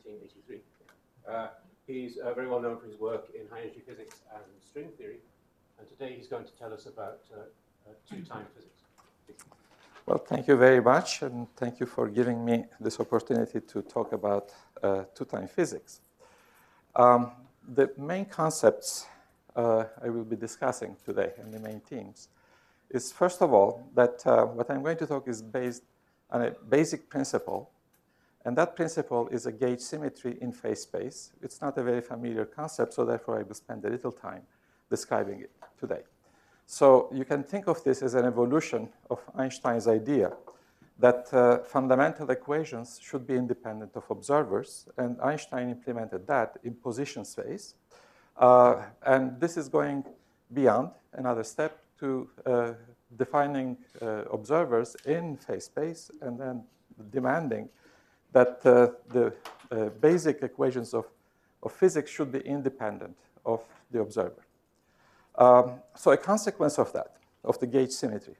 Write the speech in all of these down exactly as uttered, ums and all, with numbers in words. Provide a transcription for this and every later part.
nineteen eighty-three. Uh, he's uh, very well known for his work in high-energy physics and string theory, and today he's going to tell us about uh, uh, two-time physics. Please. Well, thank you very much, and thank you for giving me this opportunity to talk about uh, two-time physics. Um, the main concepts uh, I will be discussing today, and the main themes, is first of all that uh, what I'm going to talk is based on a basic principle, and that principle is a gauge symmetry in phase space. It's not a very familiar concept, so therefore I will spend a little time describing it today. So you can think of this as an evolution of Einstein's idea that uh, fundamental equations should be independent of observers, and Einstein implemented that in position space. Uh, and this is going beyond another step to uh, defining uh, observers in phase space and then demanding that uh, the uh, basic equations of, of physics should be independent of the observer. Um, so a consequence of that, of the gauge symmetry,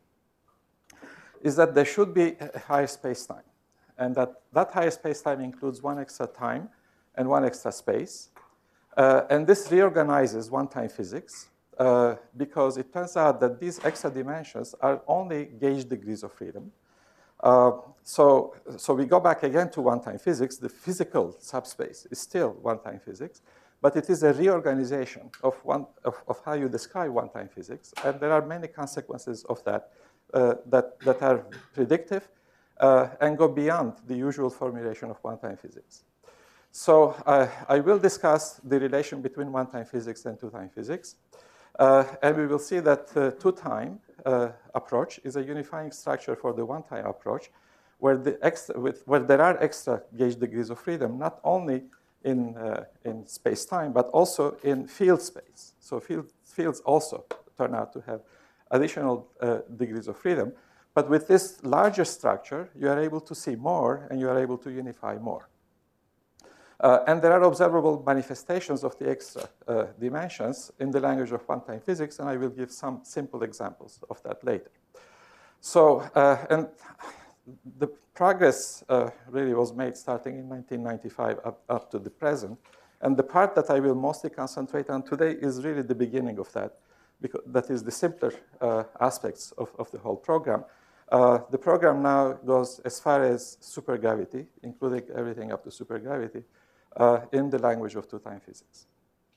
is that there should be a higher space-time, and that that higher space-time includes one extra time and one extra space. Uh, and this reorganizes one-time physics uh, because it turns out that these extra dimensions are only gauge degrees of freedom. Uh, so, so we go back again to one-time physics. The physical subspace is still one-time physics, but it is a reorganization of, one, of, of how you describe one-time physics. And there are many consequences of that uh, that, that are predictive uh, and go beyond the usual formulation of one-time physics. So uh, I will discuss the relation between one-time physics and two-time physics. Uh, and we will see that uh, two-time uh, approach is a unifying structure for the one-time approach, where, the extra, with, where there are extra gauge degrees of freedom, not only in, uh, in space-time, but also in field space. So field, fields also turn out to have additional uh, degrees of freedom. But with this larger structure, you are able to see more, and you are able to unify more. Uh, and there are observable manifestations of the extra uh, dimensions in the language of one-time physics, and I will give some simple examples of that later. So, uh, and the progress uh, really was made starting in nineteen ninety-five up, up to the present. And the part that I will mostly concentrate on today is really the beginning of that, because that is the simpler uh, aspects of, of the whole program. Uh, the program now goes as far as supergravity, including everything up to supergravity, uh, in the language of two-time physics.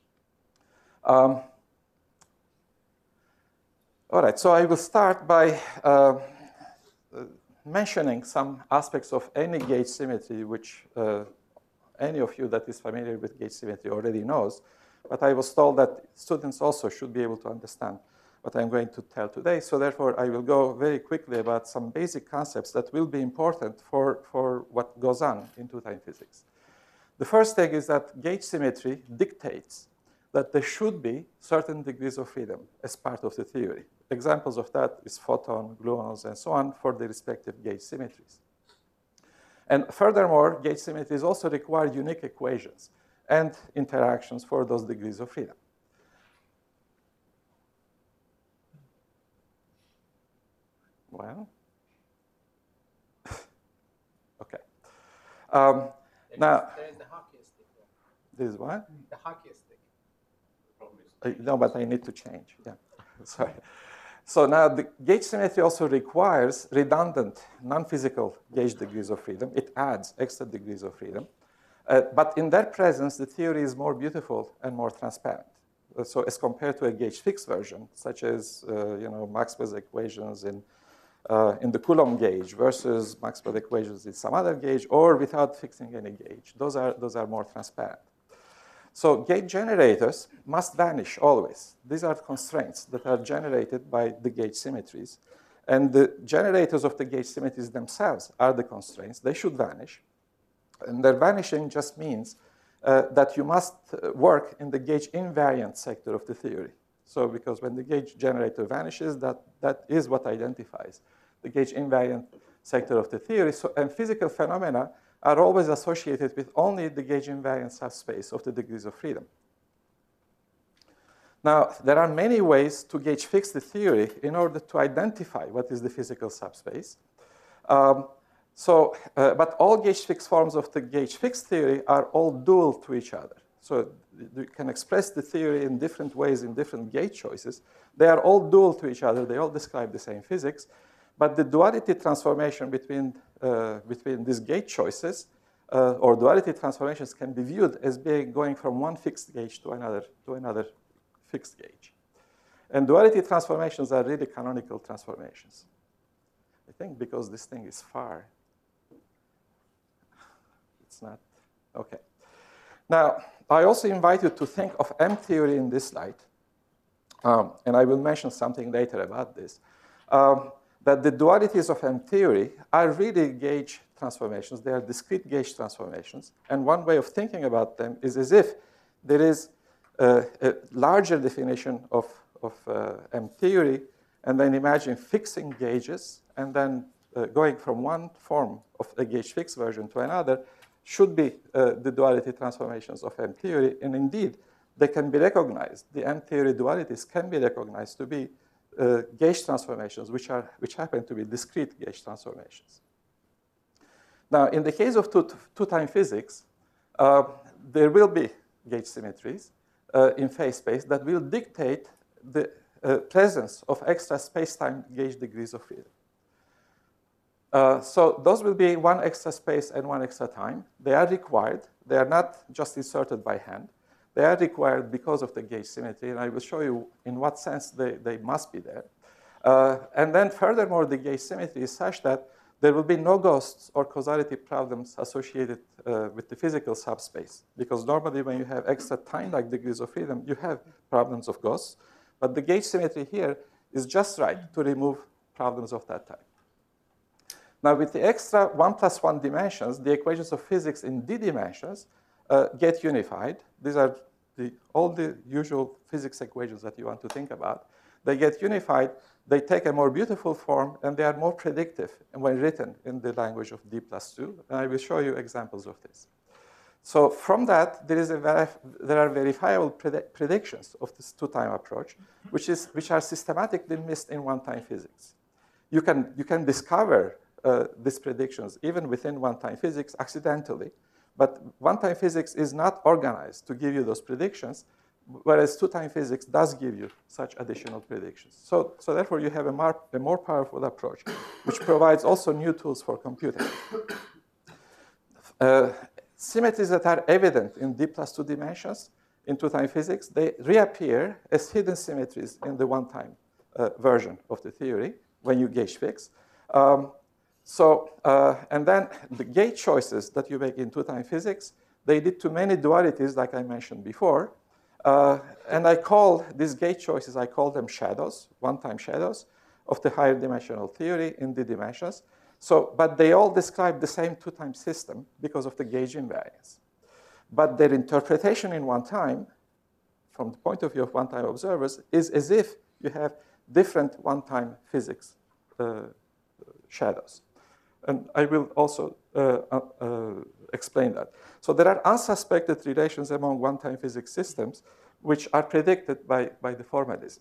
Um, all right, so I will start by uh, mentioning some aspects of any gauge symmetry, which uh, any of you that is familiar with gauge symmetry already knows. But I was told that students also should be able to understand what I'm going to tell today. So therefore, I will go very quickly about some basic concepts that will be important for, for what goes on in two-time physics. The first thing is that gauge symmetry dictates that there should be certain degrees of freedom as part of the theory. Examples of that is photon, gluons, and so on for the respective gauge symmetries. And furthermore, gauge symmetries also require unique equations and interactions for those degrees of freedom. Well, okay. Um, now, there's the hockey stick. this is what? The hockey stick. Uh, no, but I need to change. Yeah, sorry. So now the gauge symmetry also requires redundant, non-physical gauge degrees of freedom. It adds extra degrees of freedom. Uh, but in their presence, the theory is more beautiful and more transparent. Uh, so as compared to a gauge fixed version, such as uh, you know Maxwell's equations in Uh, in the Coulomb gauge versus Maxwell equations in some other gauge, or without fixing any gauge. Those are, those are more transparent. So gauge generators must vanish always. These are constraints that are generated by the gauge symmetries. And the generators of the gauge symmetries themselves are the constraints. They should vanish. And their vanishing just means uh, that you must work in the gauge invariant sector of the theory. So because when the gauge generator vanishes, that, that is what identifies the gauge invariant sector of the theory. So, and physical phenomena are always associated with only the gauge invariant subspace of the degrees of freedom. Now, there are many ways to gauge fix the theory in order to identify what is the physical subspace. Um, So, uh, but all gauge-fixed forms of the gauge-fixed theory are all dual to each other. So you can express the theory in different ways in different gauge choices. They are all dual to each other. They all describe the same physics. But the duality transformation between, uh, between these gauge choices uh, or duality transformations can be viewed as being going from one fixed gauge to another, to another fixed gauge. And duality transformations are really canonical transformations. I think because this thing is far, it's not. OK. Now, I also invite you to think of M theory in this light. Um, and I will mention something later about this. Um, that the dualities of M theory are really gauge transformations. They are discrete gauge transformations. And one way of thinking about them is as if there is a, a larger definition of, of uh, M theory, and then imagine fixing gauges, and then uh, going from one form of a gauge fixed version to another should be uh, the duality transformations of M theory. And indeed, they can be recognized. The M theory dualities can be recognized to be uh, gauge transformations, which, are, which happen to be discrete gauge transformations. Now, in the case of two, two-time physics, uh, there will be gauge symmetries uh, in phase space that will dictate the uh, presence of extra space-time gauge degrees of freedom. Uh, so those will be one extra space and one extra time. They are required. They are not just inserted by hand. They are required because of the gauge symmetry, and I will show you in what sense they, they must be there. Uh, and then furthermore, the gauge symmetry is such that there will be no ghosts or causality problems associated uh, with the physical subspace, because normally when you have extra time-like degrees of freedom, you have problems of ghosts. But the gauge symmetry here is just right to remove problems of that type. Now, with the extra one plus one dimensions, the equations of physics in d dimensions uh, get unified. These are the, all the usual physics equations that you want to think about. They get unified. They take a more beautiful form, and they are more predictive when written in the language of d plus two. And I will show you examples of this. So from that, there, is a there are verifiable pred predictions of this two-time approach, which, is, which are systematically missed in one-time physics. You can, you can discover uh, these predictions even within one-time physics accidentally. But one-time physics is not organized to give you those predictions, whereas two-time physics does give you such additional predictions. So, so therefore, you have a more, a more powerful approach, which provides also new tools for computing. Uh, symmetries that are evident in d plus two dimensions in two-time physics, they reappear as hidden symmetries in the one-time uh, version of the theory when you gauge fix. Um, So, uh, and then the gauge choices that you make in two-time physics, they lead to many dualities, like I mentioned before. Uh, and I call these gauge choices, I call them shadows, one-time shadows of the higher dimensional theory in the dimensions. So, but they all describe the same two-time system because of the gauge invariance. But their interpretation in one time, from the point of view of one-time observers, is as if you have different one-time physics uh, shadows. And I will also uh, uh, explain that. So there are unsuspected relations among one-time physics systems which are predicted by, by the formalism.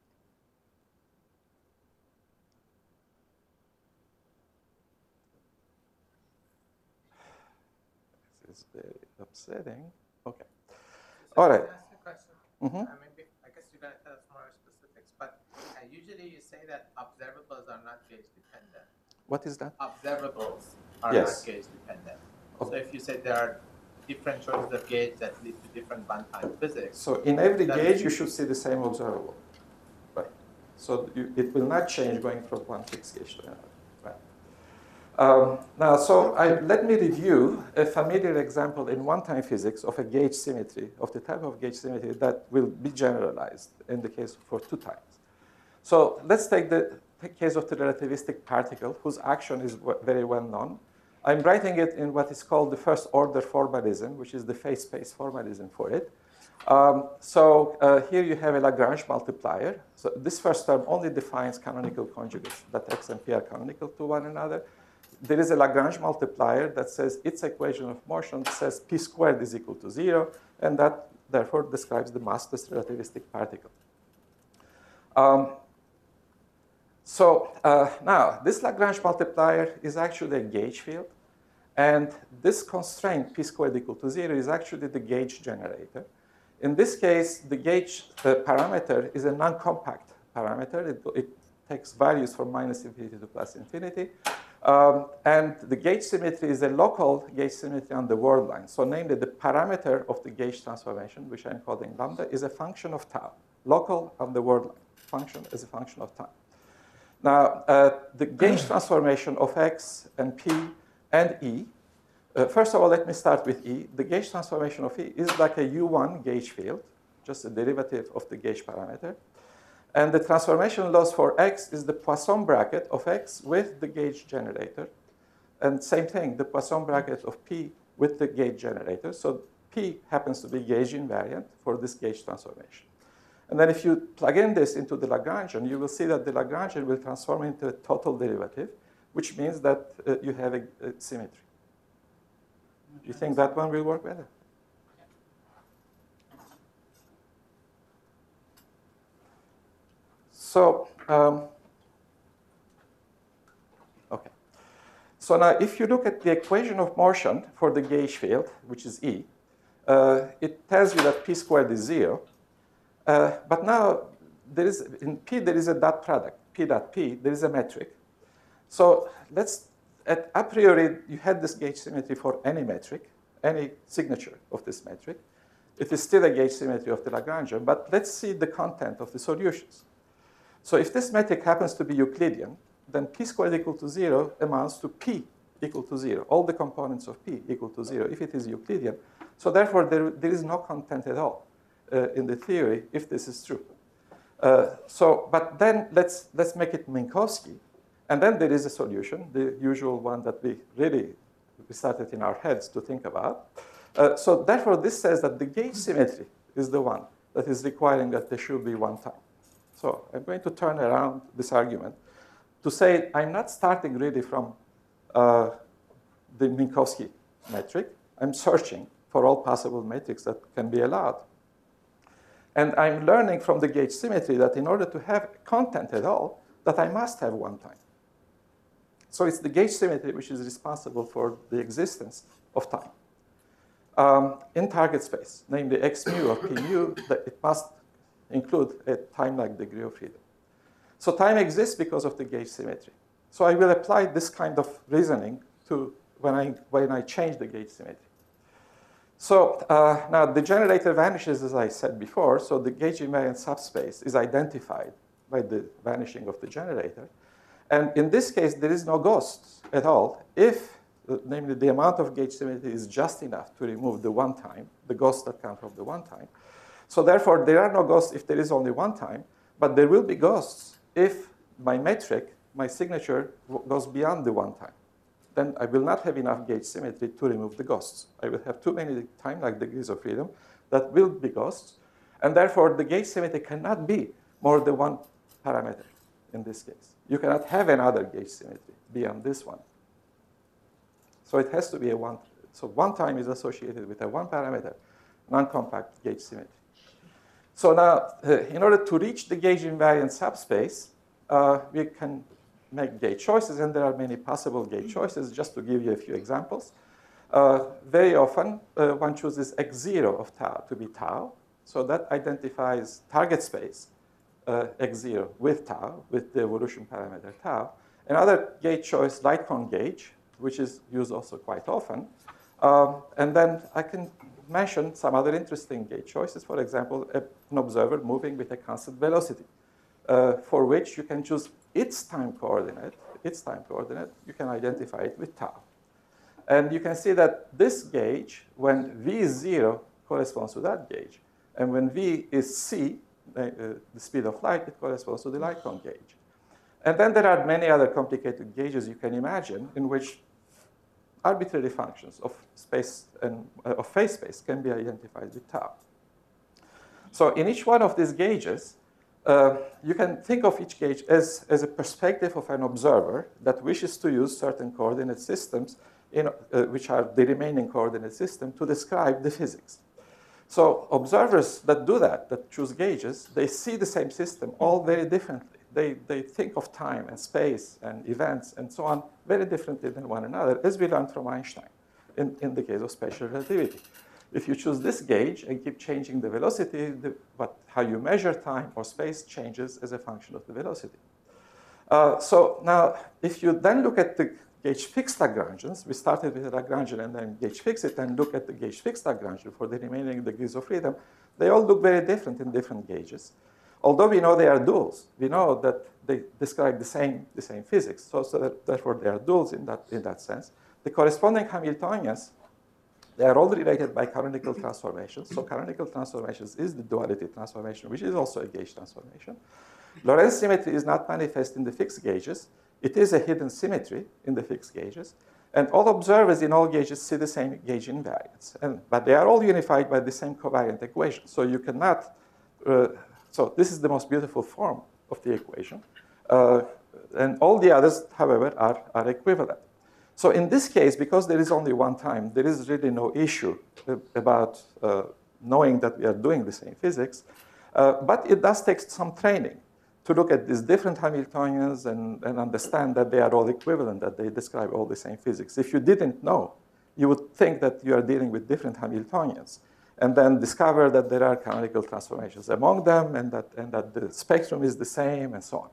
This is very upsetting. OK. So All right. Can I ask you a question? Mm-hmm. I mean, I guess you're going to tell us more specifics, but uh, usually you say that observables are not gauge dependent. What is that? Observables are Yes. not gauge dependent. Okay. So if you say there are different choices of gauge that lead to different one-time physics. So in every that gauge, you should see the same observable. Right. So you, it will not change going from one fixed gauge to another. Right. Um, now, so I, let me review a familiar example in one-time physics of a gauge symmetry, of the type of gauge symmetry that will be generalized in the case for two times. So let's take the case of the relativistic particle, whose action is very well known. I'm writing it in what is called the first order formalism, which is the phase space formalism for it. Um, so uh, here you have a Lagrange multiplier. So this first term only defines canonical conjugates, that x and p are canonical to one another. There is a Lagrange multiplier that says its equation of motion says p squared is equal to zero, and that therefore describes the massless relativistic particle. Um, So uh, now, this Lagrange multiplier is actually a gauge field. And this constraint, p squared equal to zero, is actually the gauge generator. In this case, the gauge uh, parameter is a non-compact parameter. It, it takes values from minus infinity to plus infinity. Um, and the gauge symmetry is a local gauge symmetry on the word line. So namely, the parameter of the gauge transformation, which I'm calling lambda, is a function of tau, local on the word line, function is a function of time. Now, uh, the gauge transformation of x and p and e, uh, first of all, let me start with e. The gauge transformation of e is like a U one gauge field, just a derivative of the gauge parameter. And the transformation loss for x is the Poisson bracket of x with the gauge generator. And same thing, the Poisson bracket of p with the gauge generator. So p happens to be gauge invariant for this gauge transformation. And then if you plug in this into the Lagrangian, you will see that the Lagrangian will transform into a total derivative, which means that uh, you have a, a symmetry. Do you think that one will work better? So, um, okay. So now if you look at the equation of motion for the gauge field, which is E, uh, it tells you that p squared is zero. Uh, but now there is, in P there is a dot product, P dot P, there is a metric. So let's, at a priori, you had this gauge symmetry for any metric, any signature of this metric. It is still a gauge symmetry of the Lagrangian, but let's see the content of the solutions. So if this metric happens to be Euclidean, then p squared equal to zero amounts to p equal to zero, all the components of p equal to zero if it is Euclidean. So therefore, there, there is no content at all uh, in the theory if this is true. Uh, so, but then let's, let's make it Minkowski. And then there is a solution, the usual one that we really we started in our heads to think about. Uh, so therefore, this says that the gauge symmetry is the one that is requiring that there should be one time. So I'm going to turn around this argument to say I'm not starting really from uh, the Minkowski metric. I'm searching for all possible metrics that can be allowed. And I'm learning from the gauge symmetry that in order to have content at all, that I must have one time. So it's the gauge symmetry which is responsible for the existence of time. Um, in target space, namely x mu or p mu, that it must include a time-like degree of freedom. So time exists because of the gauge symmetry. So I will apply this kind of reasoning to when I, when I change the gauge symmetry. So uh, now the generator vanishes, as I said before, so the gauge invariant subspace is identified by the vanishing of the generator. And in this case, there is no ghosts at all if, uh, namely, the amount of gauge symmetry is just enough to remove the one time, the ghosts that come from the one time. So therefore, there are no ghosts if there is only one time, but there will be ghosts if my metric, my signature, goes beyond the one time. Then I will not have enough gauge symmetry to remove the ghosts. I will have too many time-like degrees of freedom that will be ghosts. And therefore, the gauge symmetry cannot be more than one parameter in this case. You cannot have another gauge symmetry beyond this one. So it has to be a one. So one time is associated with a one parameter, non-compact gauge symmetry. So now, uh, in order to reach the gauge invariant subspace, uh, we can make gauge choices, and there are many possible gauge choices. Just to give you a few examples, uh, very often uh, one chooses x zero of tau to be tau. So that identifies target space uh, x zero with tau, with the evolution parameter tau. Another gauge choice, light cone gauge, which is used also quite often. Um, and then I can mention some other interesting gauge choices. For example, a, an observer moving with a constant velocity, uh, for which you can choose its time coordinate, its time coordinate, you can identify it with tau. And you can see that this gauge, when v is zero, corresponds to that gauge. And when v is c, uh, uh, the speed of light, it corresponds to the light cone gauge. And then there are many other complicated gauges you can imagine in which arbitrary functions of space and uh, of phase space can be identified with tau. So in each one of these gauges, uh, you can think of each gauge as, as a perspective of an observer that wishes to use certain coordinate systems, in, uh, which are the remaining coordinate system, to describe the physics. So observers that do that, that choose gauges, they see the same system all very differently they, they think of time and space and events and so on very differently than one another, as we learned from Einstein in, in the case of special relativity. If you choose this gauge and keep changing the velocity, the, what, how you measure time or space changes as a function of the velocity. Uh, so now, if you then look at the gauge-fixed Lagrangians, we started with a Lagrangian and then gauge-fix it, and look at the gauge-fixed Lagrangian for the remaining degrees of freedom, they all look very different in different gauges. Although we know they are duals, we know that they describe the same, the same physics, so, so that, therefore they are duals in that, in that sense. The corresponding Hamiltonians, they are all related by canonical transformations. So canonical transformations is the duality transformation, which is also a gauge transformation. Lorentz symmetry is not manifest in the fixed gauges. It is a hidden symmetry in the fixed gauges. And all observers in all gauges see the same gauge invariance. And, but they are all unified by the same covariant equation. So you cannot, uh, so this is the most beautiful form of the equation. Uh, and all the others, however, are, are equivalent. So in this case, because there is only one time, there is really no issue about uh, knowing that we are doing the same physics. Uh, but it does take some training to look at these different Hamiltonians and, and understand that they are all equivalent, that they describe all the same physics. If you didn't know, you would think that you are dealing with different Hamiltonians, and then discover that there are canonical transformations among them, and that, and that the spectrum is the same, and so on.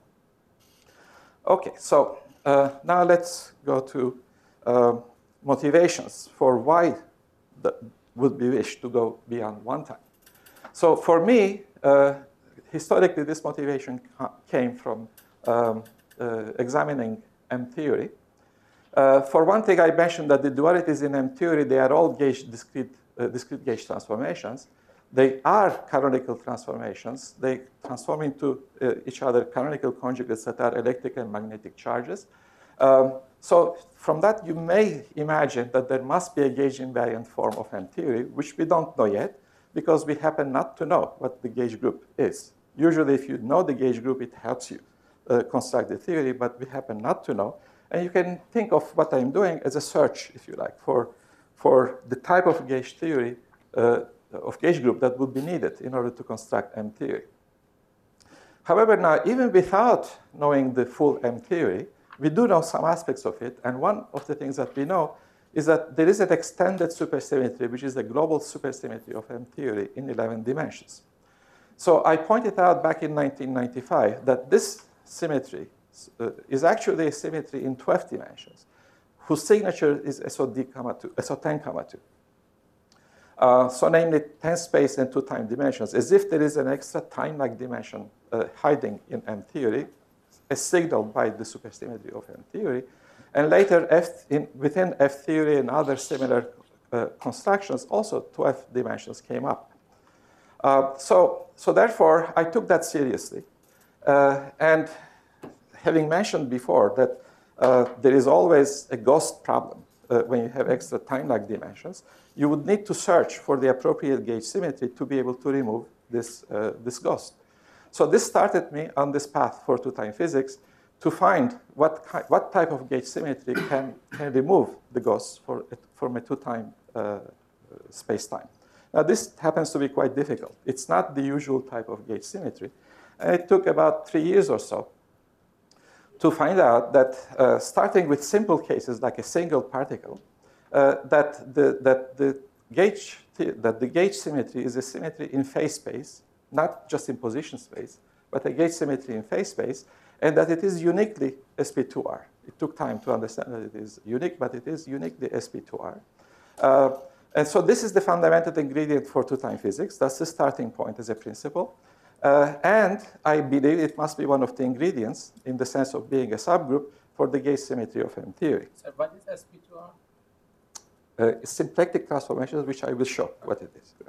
OK, so uh, now let's go to uh, motivations for why that would be wished to go beyond one time. So for me, uh, historically, this motivation came from um, uh, examining M theory. Uh, for one thing, I mentioned that the dualities in M theory, they are all gauge discrete, uh, discrete gauge transformations. They are canonical transformations. They transform into uh, each other canonical conjugates that are electric and magnetic charges. Um, so from that, you may imagine that there must be a gauge invariant form of M theory, which we don't know yet, because we happen not to know what the gauge group is. Usually, if you know the gauge group, it helps you uh, construct the theory, but we happen not to know. And you can think of what I'm doing as a search, if you like, for, for the type of gauge theory, uh, of gauge group that would be needed in order to construct M theory. However, now, even without knowing the full M theory, we do know some aspects of it. And one of the things that we know is that there is an extended supersymmetry, which is the global supersymmetry of M theory in eleven dimensions. So I pointed out back in nineteen ninety-five that this symmetry uh, is actually a symmetry in twelve dimensions, whose signature is S O D comma two, S O ten comma two. Uh, so namely, ten space and two time dimensions, as if there is an extra time-like dimension uh, hiding in M theory, as signaled by the supersymmetry of M theory. And later, F in, within F theory and other similar uh, constructions, also twelve dimensions came up. Uh, so, so therefore, I took that seriously. Uh, and having mentioned before that uh, there is always a ghost problem uh, when you have extra time-like dimensions, you would need to search for the appropriate gauge symmetry to be able to remove this, uh, this ghost. So this started me on this path for two-time physics to find what, what type of gauge symmetry can, can remove the ghosts for, from a two-time uh, space-time. Now, this happens to be quite difficult. It's not the usual type of gauge symmetry. And it took about three years or so to find out that, uh, starting with simple cases like a single particle, uh, that, the, that, the gauge, that the gauge symmetry is a symmetry in phase space, not just in position space, but a gauge symmetry in phase space, and that it is uniquely S P two R. It took time to understand that it is unique, but it is uniquely S P two R. Uh, and so this is the fundamental ingredient for two-time physics. That's the starting point as a principle. Uh, and I believe it must be one of the ingredients in the sense of being a subgroup for the gauge symmetry of M theory. So what is S P two R? Uh, symplectic transformations, which I will show what it is.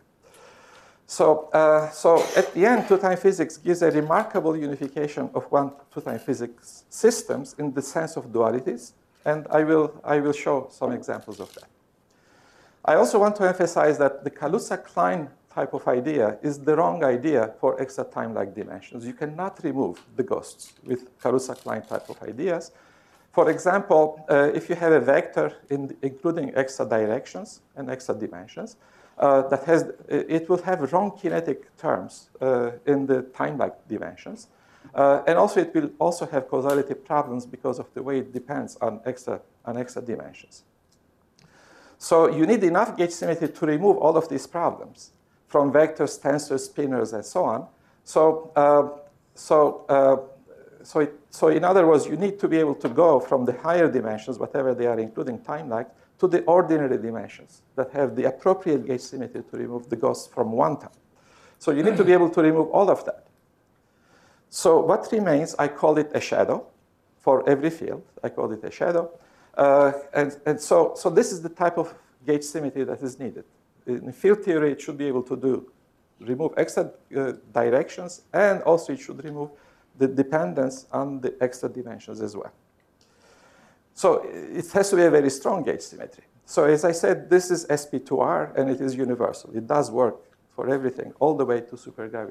So, uh, so at the end, two-time physics gives a remarkable unification of one two-time physics systems in the sense of dualities, and I will, I will show some examples of that. I also want to emphasize that the Kaluza-Klein type of idea is the wrong idea for extra time-like dimensions. You cannot remove the ghosts with Kaluza-Klein type of ideas. For example, uh, if you have a vector in, including extra directions and extra dimensions, uh, that has, it will have wrong kinetic terms uh, in the time-like dimensions. Uh, and also, it will also have causality problems because of the way it depends on extra, on extra dimensions. So you need enough gauge symmetry to remove all of these problems from vectors, tensors, spinors, and so on. So, uh, so, uh, so, it, so in other words, you need to be able to go from the higher dimensions, whatever they are, including time-like, to the ordinary dimensions that have the appropriate gauge symmetry to remove the ghosts from one time. So you need to be able to remove all of that. So what remains, I call it a shadow for every field. I call it a shadow. Uh, and and so, so this is the type of gauge symmetry that is needed. In field theory, it should be able to do remove extra uh, directions, and also it should remove the dependence on the extra dimensions as well. So it has to be a very strong gauge symmetry. So as I said, this is S P two R, and it is universal. It does work for everything, all the way to supergravity.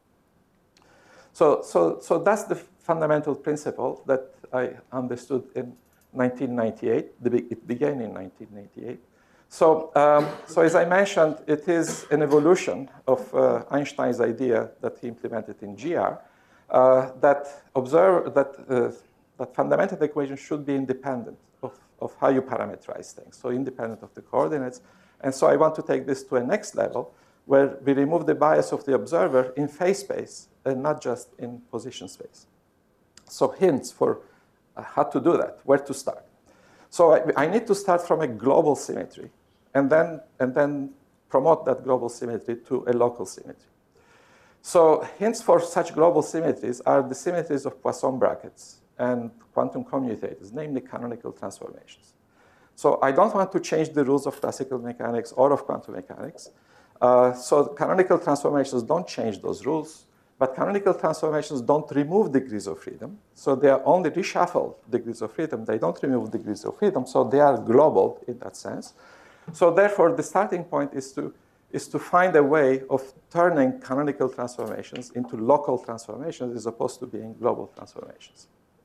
So, so, so that's the fundamental principle that I understood in nineteen ninety-eight. It began in nineteen ninety-eight. So, um, so as I mentioned, it is an evolution of uh, Einstein's idea that he implemented in G R, uh, that observe that uh, that fundamental equation should be independent of, of how you parameterize things, so independent of the coordinates. And so I want to take this to a next level, where we remove the bias of the observer in phase space and not just in position space. So hints for uh, how to do that, where to start. So I, I need to start from a global symmetry, and then, and then promote that global symmetry to a local symmetry. So hints for such global symmetries are the symmetries of Poisson brackets and quantum commutators, namely canonical transformations. So I don't want to change the rules of classical mechanics or of quantum mechanics. Uh, so canonical transformations don't change those rules, but canonical transformations don't remove degrees of freedom. So they are only reshuffle degrees of freedom. They don't remove degrees of freedom, so they are global in that sense. So therefore, the starting point is to, is to find a way of turning canonical transformations into local transformations as opposed to being global transformations.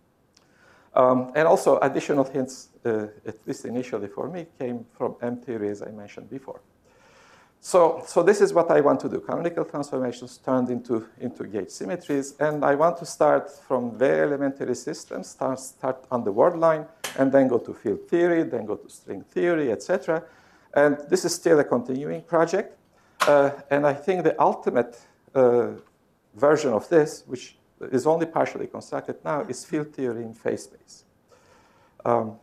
Um, and also, additional hints, uh, at least initially for me, came from M theory, as I mentioned before. So, so this is what I want to do. Canonical transformations turned into, into gauge symmetries. And I want to start from very elementary systems, start, start on the word line, and then go to field theory, then go to string theory, et cetera. And this is still a continuing project. Uh, and I think the ultimate uh, version of this, which is only partially constructed now, is field theory in phase space. Um,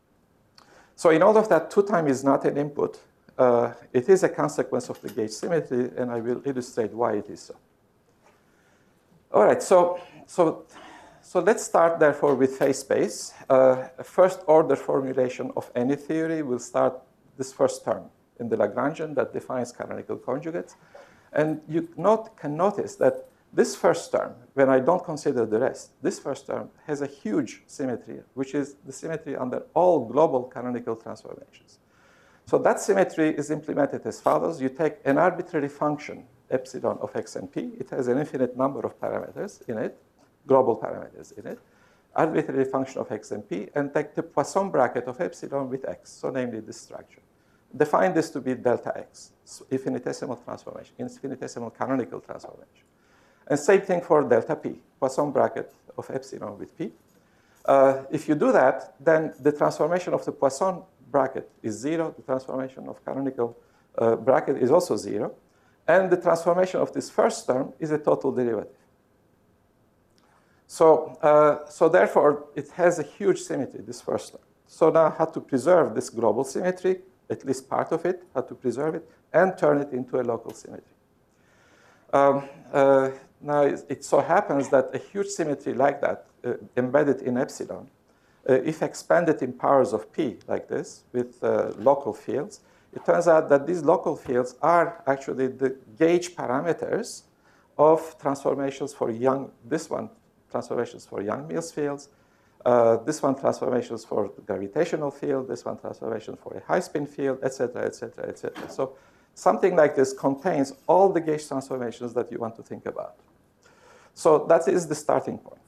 so in all of that, two time is not an input. Uh, it is a consequence of the gauge symmetry, and I will illustrate why it is so. All right, so, so, so let's start, therefore, with phase space. Uh, a first order formulation of any theory will start this first term in the Lagrangian that defines canonical conjugates. And you not, can notice that this first term, when I don't consider the rest, this first term has a huge symmetry, which is the symmetry under all global canonical transformations. So that symmetry is implemented as follows. You take an arbitrary function, epsilon of x and p. It has an infinite number of parameters in it, global parameters in it, arbitrary function of x and p, and take the Poisson bracket of epsilon with x, so namely this structure. Define this to be delta x, infinitesimal transformation, infinitesimal canonical transformation. And same thing for delta p, Poisson bracket of epsilon with p. Uh, if you do that, then the transformation of the Poisson bracket is zero. The transformation of canonical uh, bracket is also zero. And the transformation of this first term is a total derivative. So, uh, so therefore, it has a huge symmetry, this first term. So now how to preserve this global symmetry, at least part of it, how to preserve it, and turn it into a local symmetry. Um, uh, now, it so happens that a huge symmetry like that, uh, embedded in epsilon, uh, if expanded in powers of p like this with uh, local fields, it turns out that these local fields are actually the gauge parameters of transformations for young, this one, transformations for Yang-Mills fields, uh, this one transformations for the gravitational field, this one transformation for a high-spin field, et cetera, et cetera, et cetera. So something like this contains all the gauge transformations that you want to think about. So that is the starting point.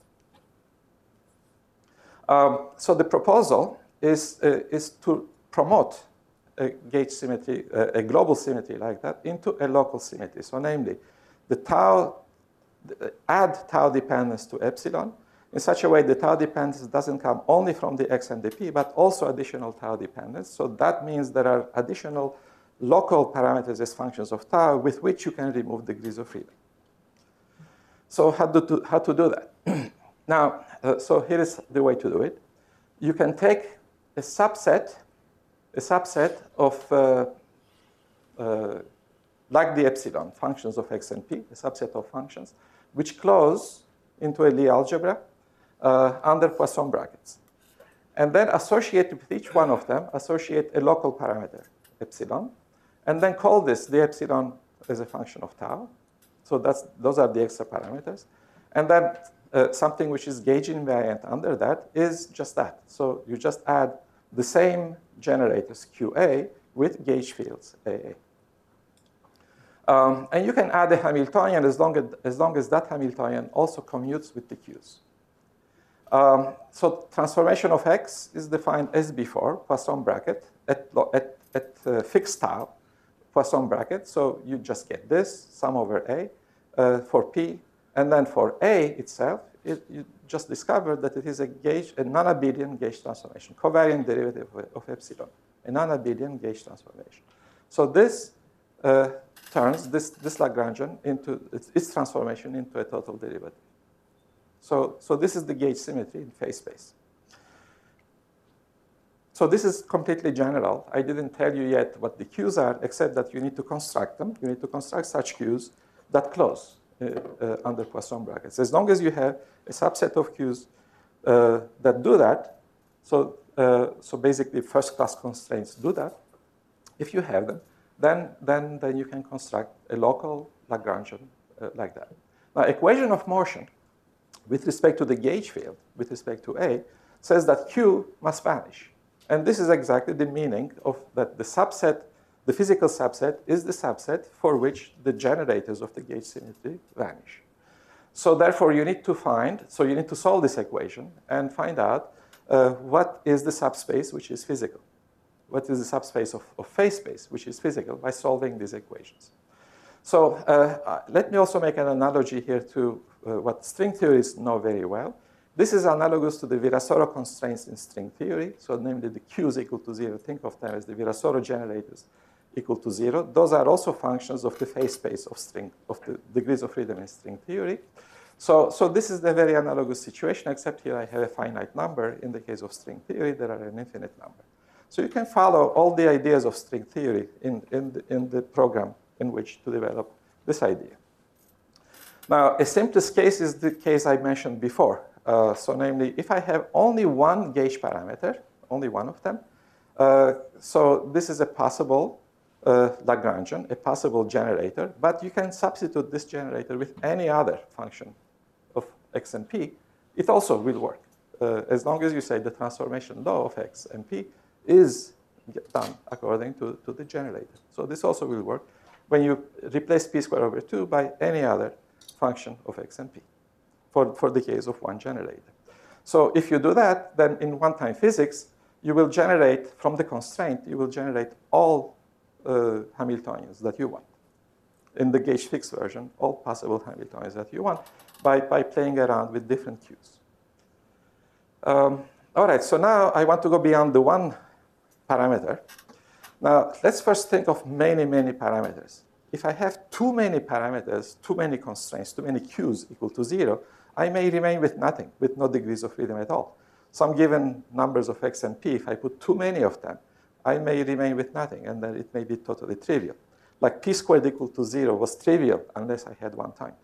Um, so the proposal is, uh, is to promote a gauge symmetry, uh, a global symmetry like that, into a local symmetry. So namely, the tau add tau dependence to epsilon in such a way the tau dependence doesn't come only from the x and the p, but also additional tau dependence. So that means there are additional local parameters as functions of tau with which you can remove degrees of freedom. So how to do, how to do that? Now, uh, so here is the way to do it. You can take a subset, a subset of, uh, uh, like the epsilon, functions of x and p, a subset of functions, which close into a Lie algebra uh, under Poisson brackets. And then associate with each one of them, associate a local parameter, epsilon, and then call this the epsilon as a function of tau. So that's, those are the extra parameters. And then uh, something which is gauge invariant under that is just that. So you just add the same generators Q A with gauge fields A A. Um, and you can add a Hamiltonian as long as, as long as that Hamiltonian also commutes with the Qs. Um, so transformation of X is defined as before, Poisson bracket, at, at, at uh, fixed tau, Poisson bracket. So you just get this, sum over A uh, for P. And then for A itself, it, you just discover that it is a gauge, a non-abelian gauge transformation, covariant derivative of, of epsilon, a non-abelian gauge transformation. So this uh, turns this, this Lagrangian into its, its transformation into a total derivative. So, so this is the gauge symmetry in phase space. So this is completely general. I didn't tell you yet what the Qs are, except that you need to construct them. You need to construct such Qs that close uh, uh, under Poisson brackets. As long as you have a subset of Qs uh, that do that, so, uh, so basically first-class constraints do that, if you have them, then, then, then you can construct a local Lagrangian uh, like that. Now, equation of motion with respect to the gauge field, with respect to A, says that Q must vanish. And this is exactly the meaning of that the subset, the physical subset, is the subset for which the generators of the gauge symmetry vanish. So therefore, you need to find, so you need to solve this equation and find out uh, what is the subspace which is physical. What is the subspace of, of phase space, which is physical, by solving these equations. So uh, let me also make an analogy here to uh, what string theorists know very well. This is analogous to the Virasoro constraints in string theory. So namely, the Q's equal to zero. Think of them as the Virasoro generators equal to zero. Those are also functions of the phase space of string, of the degrees of freedom in string theory. So, so this is the very analogous situation, except here I have a finite number. In the case of string theory, there are an infinite number. So you can follow all the ideas of string theory in, in, the, in the program in which to develop this idea. Now, a simplest case is the case I mentioned before. Uh, so namely, if I have only one gauge parameter, only one of them, uh, so this is a possible uh, Lagrangian, a possible generator, but you can substitute this generator with any other function of x and p. It also will work, uh, as long as you say the transformation law of x and p is done according to, to the generator. So this also will work when you replace p squared over two by any other function of x and p for, for the case of one generator. So if you do that, then in one-time physics, you will generate, from the constraint, you will generate all uh, Hamiltonians that you want. In the gauge fixed version, all possible Hamiltonians that you want by, by playing around with different Qs. Um, all right, so now I want to go beyond the one parameter. Now, let's first think of many, many parameters. If I have too many parameters, too many constraints, too many Qs equal to zero, I may remain with nothing, with no degrees of freedom at all. Some given numbers of x and p, if I put too many of them, I may remain with nothing, and then it may be totally trivial. Like p squared equal to zero was trivial unless I had one time.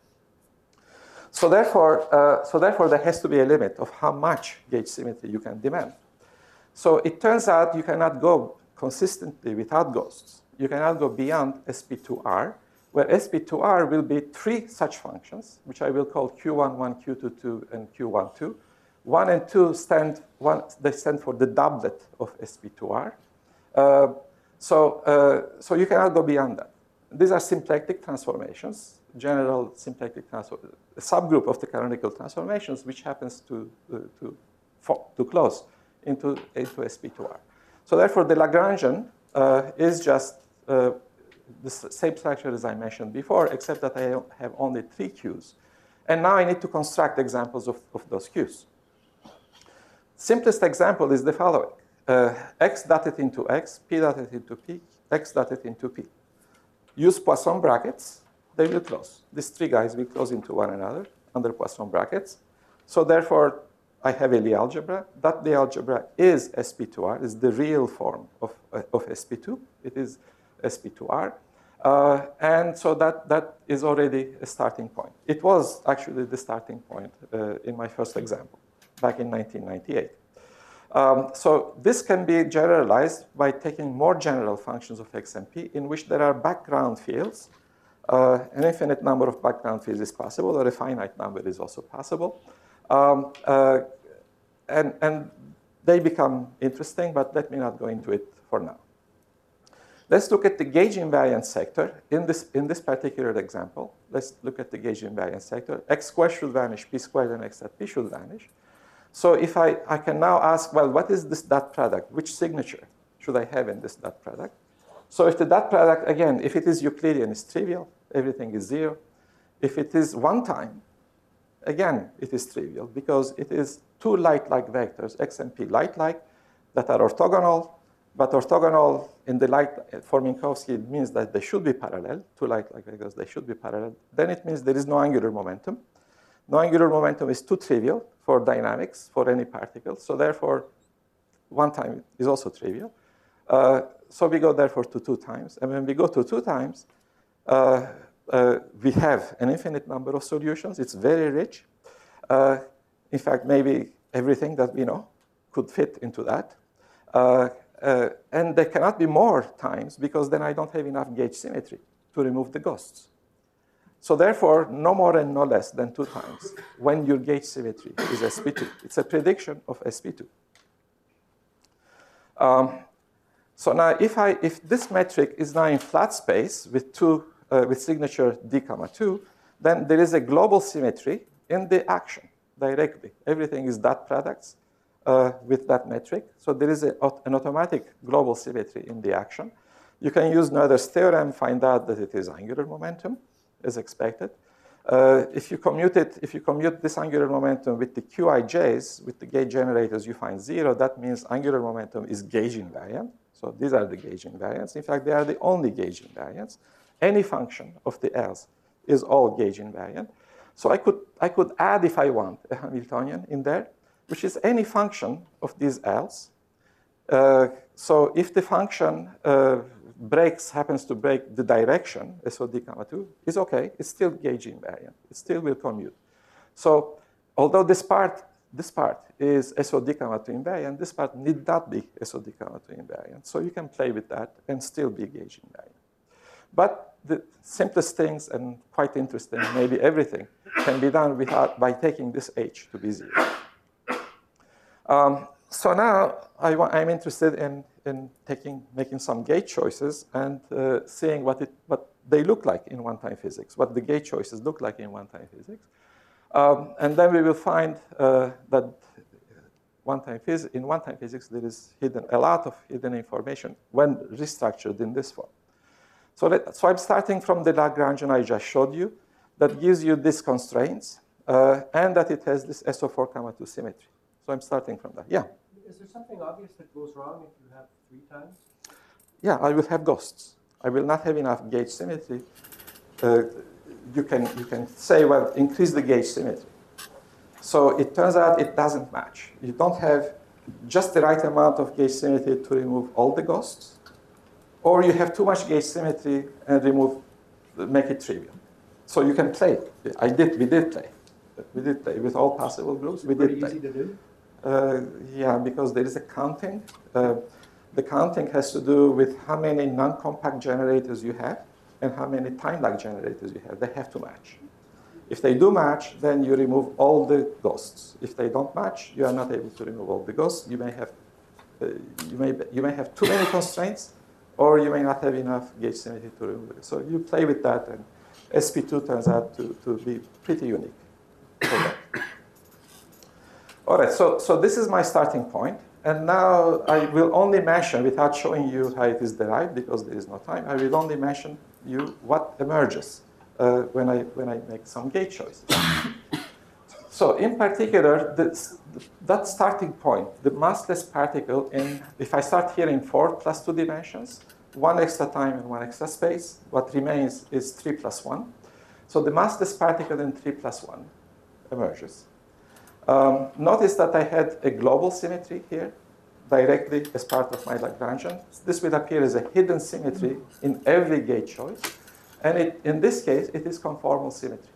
So therefore, uh, so therefore, there has to be a limit of how much gauge symmetry you can demand. So it turns out you cannot go consistently without ghosts. You cannot go beyond S P two R, where S P two R will be three such functions, which I will call Q one one, Q two two, and Q one two. one and two stand, one, they stand for the doublet of S P two R. Uh, so, uh, so you cannot go beyond that. These are symplectic transformations, general symplectic transform, a subgroup of the canonical transformations, which happens to, uh, to, for, to close into, into S P two R. So therefore, the Lagrangian uh, is just uh, the same structure as I mentioned before, except that I have only three Qs. And now I need to construct examples of, of those Qs. Simplest example is the following. Uh, x dotted into x, p dotted into p, x dotted into p. Use Poisson brackets, they will close. These three guys will close into one another under Poisson brackets. So therefore, I have a Lie algebra. That Lie algebra is S P two R, is the real form of, uh, of S P two. It is S P two R. Uh, and so that, that is already a starting point. It was actually the starting point uh, in my first example back in nineteen ninety-eight. Um, so this can be generalized by taking more general functions of x and p in which there are background fields. Uh, an infinite number of background fields is possible, or a finite number is also possible. Um, uh, and, and they become interesting, but let me not go into it for now. Let's look at the gauge invariant sector. In this, in this particular example, let's look at the gauge invariant sector. X squared should vanish, p squared and x at p should vanish. So if I, I can now ask, well, what is this dot product? Which signature should I have in this dot product? So if the dot product, again, if it is Euclidean, it's trivial. Everything is zero. If it is one time, again, it is trivial because it is two light-like vectors, x and p light-like, that are orthogonal. But orthogonal in the light for Minkowski means that they should be parallel. Two light-like vectors, they should be parallel. Then it means there is no angular momentum. No angular momentum is too trivial for dynamics for any particle. So therefore, one time is also trivial. Uh, so we go therefore to two times. And when we go to two times, uh, uh, we have an infinite number of solutions. It's very rich. Uh, in fact, maybe everything that we know could fit into that. Uh, uh, and there cannot be more times because then I don't have enough gauge symmetry to remove the ghosts. So therefore, no more and no less than two times when your gauge symmetry is S P two. It's a prediction of S P two. Um, so now, if I if this metric is now in flat space with two uh, with signature d comma two, then there is a global symmetry in the action directly. Everything is dot products uh, with that metric. So there is a, an automatic global symmetry in the action. You can use Noether's theorem, find out that it is angular momentum, as expected. Uh, if you commute it, if you commute this angular momentum with the Q I Js, with the gauge generators, you find zero. That means angular momentum is gauge invariant. So these are the gauge invariants. In fact, they are the only gauge invariants. Any function of the L's is all gauge invariant. So I could, I could add, if I want, a Hamiltonian in there, which is any function of these L's. Uh, so if the function uh, breaks, happens to break the direction, S O D comma two, is okay. It's still gauge invariant. It still will commute. So although this part, this part is S O D comma two invariant, this part need not be S O D comma two invariant. So you can play with that and still be gauge invariant. But the simplest things and quite interesting, maybe everything, can be done without, by taking this H to be zero. Um, so now I wa I'm interested in, in taking, making some gauge choices and uh, seeing what, it, what they look like in one-time physics, what the gauge choices look like in one-time physics. Um, and then we will find uh, that one-time phys in one-time physics there is hidden, a lot of hidden information when restructured in this form. So, that, so I'm starting from the Lagrangian I just showed you that gives you these constraints uh, and that it has this S O four comma two symmetry. So I'm starting from that. Yeah? Is there something obvious that goes wrong if you have three times? Yeah, I will have ghosts. I will not have enough gauge symmetry. Uh, you, can, you can say, well, increase the gauge symmetry. So it turns out it doesn't match. You don't have just the right amount of gauge symmetry to remove all the ghosts, or you have too much gauge symmetry and remove, make it trivial. So you can play. I did, we did play. We did play with all possible groups. We did play. Easy to do? Uh, yeah, because there is a counting. Uh, the counting has to do with how many non-compact generators you have and how many time-lag generators you have. They have to match. If they do match, then you remove all the ghosts. If they don't match, you are not able to remove all the ghosts. You may have, uh, you may, you may have too many constraints, or you may not have enough gauge symmetry to remove it. So you play with that, and S P two turns out to, to be pretty unique for that. All right, so, so this is my starting point. And now I will only mention, without showing you how it is derived, because there is no time, I will only mention you what emerges uh, when, I, when I make some gate choices. So in particular, this, that starting point, the massless particle, in, if I start here in four plus two dimensions, one extra time and one extra space, what remains is three plus one. So the massless particle in three plus one emerges. Um, notice that I had a global symmetry here, directly as part of my Lagrangian. This will appear as a hidden symmetry in every gate choice. And it, in this case, it is conformal symmetry.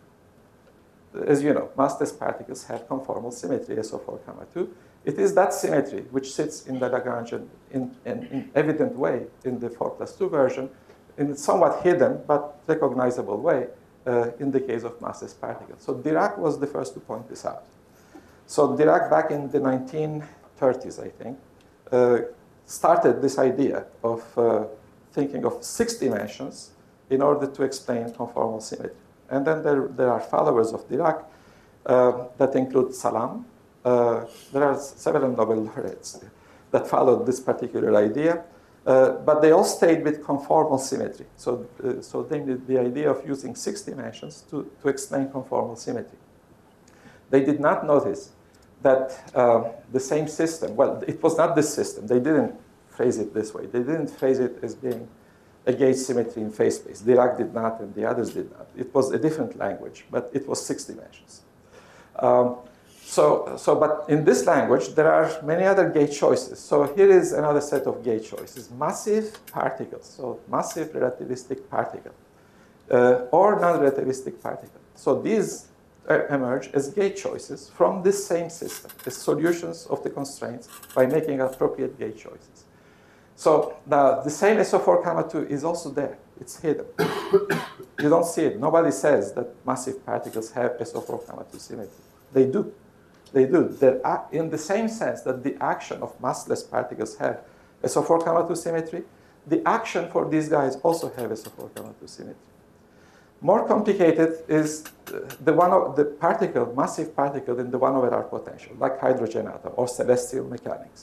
As you know, massless particles have conformal symmetry, S O four comma two. It is that symmetry which sits in the Lagrangian in an in, in evident way in the four plus two version, in a somewhat hidden but recognizable way uh, in the case of massless particles. So Dirac was the first to point this out. So Dirac, back in the nineteen thirties, I think, uh, started this idea of uh, thinking of six dimensions in order to explain conformal symmetry. And then there, there are followers of Dirac uh, that include Salam. Uh, there are several Nobel laureates that followed this particular idea, uh, but they all stayed with conformal symmetry. So, uh, so they did the idea of using six dimensions to, to explain conformal symmetry. They did not notice that uh, the same system, well, it was not this system. They didn't phrase it this way. They didn't phrase it as being a gauge symmetry in phase space. Dirac did not, and the others did not. It was a different language, but it was six dimensions. Um, so, so, but in this language, there are many other gauge choices. So here is another set of gauge choices. Massive particles, so massive relativistic particle, uh, or non-relativistic particle. So these uh, emerge as gauge choices from this same system, as solutions of the constraints by making appropriate gauge choices. So the, the same S O four comma two is also there. It's hidden. You don't see it. Nobody says that massive particles have S O four comma two symmetry. They do. They do. They're in the same sense that the action of massless particles have S O four comma two symmetry, the action for these guys also have S O four comma two symmetry. More complicated is the one of the particle, massive particle in the one over R potential, like hydrogen atom or celestial mechanics.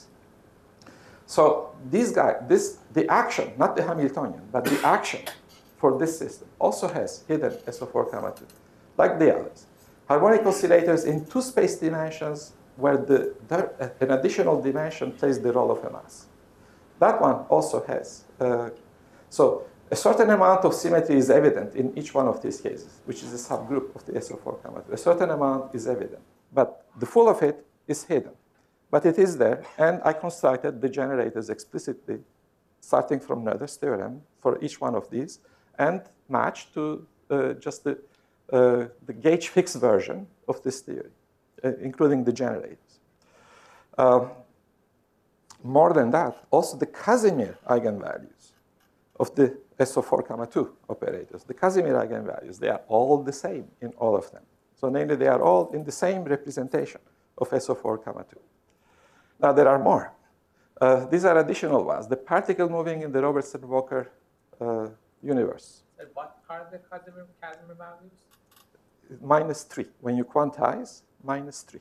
So these guys, this, the action, not the Hamiltonian, but the action for this system also has hidden S O four comma two, like the others. Harmonic oscillators in two space dimensions where the, the, an additional dimension plays the role of a mass. That one also has. Uh, so a certain amount of symmetry is evident in each one of these cases, which is a subgroup of the S O four comma two. A certain amount is evident, but the full of it is hidden. But it is there, and I constructed the generators explicitly, starting from Noether's theorem for each one of these, and matched to uh, just the, uh, the gauge fixed version of this theory, uh, including the generators. Uh, more than that, also the Casimir eigenvalues of the S O four comma two operators, the Casimir eigenvalues, they are all the same in all of them. So namely, they are all in the same representation of S O four comma two. Now, there are more. Uh, these are additional ones. The particle moving in the Robertson-Walker uh, universe. And what are the Casimir, Casimir values? Minus three. When you quantize, minus three.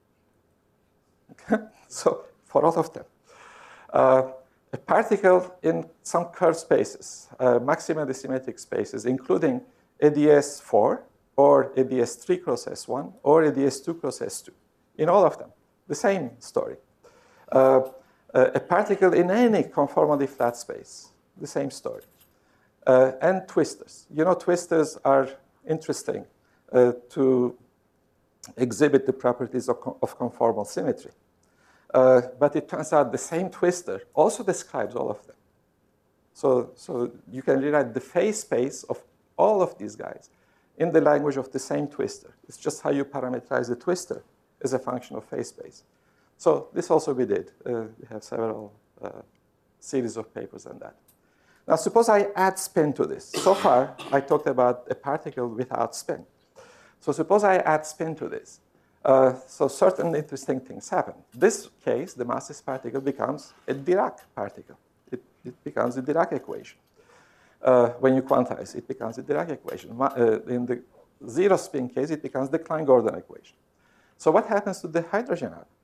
Okay? So for all of them. Uh, a particle in some curved spaces, uh, maximally symmetric spaces, including A D S four, or A D S three cross S one, or A D S two cross S two. In all of them, the same story. Uh, a particle in any conformally flat space, the same story. Uh, and twistors. You know, twistors are interesting uh, to exhibit the properties of, of conformal symmetry. Uh, but it turns out the same twister also describes all of them. So, so you can rewrite the phase space of all of these guys in the language of the same twister. It's just how you parameterize the twister as a function of phase space. So this also we did. Uh, we have several uh, series of papers on that. Now suppose I add spin to this. So far, I talked about a particle without spin. So suppose I add spin to this. Uh, so certain interesting things happen. This case, the massless particle becomes a Dirac particle. It, it becomes a Dirac equation. Uh, when you quantize, it becomes a Dirac equation. Ma uh, in the zero spin case, it becomes the Klein-Gordon equation. So what happens to the hydrogen atom?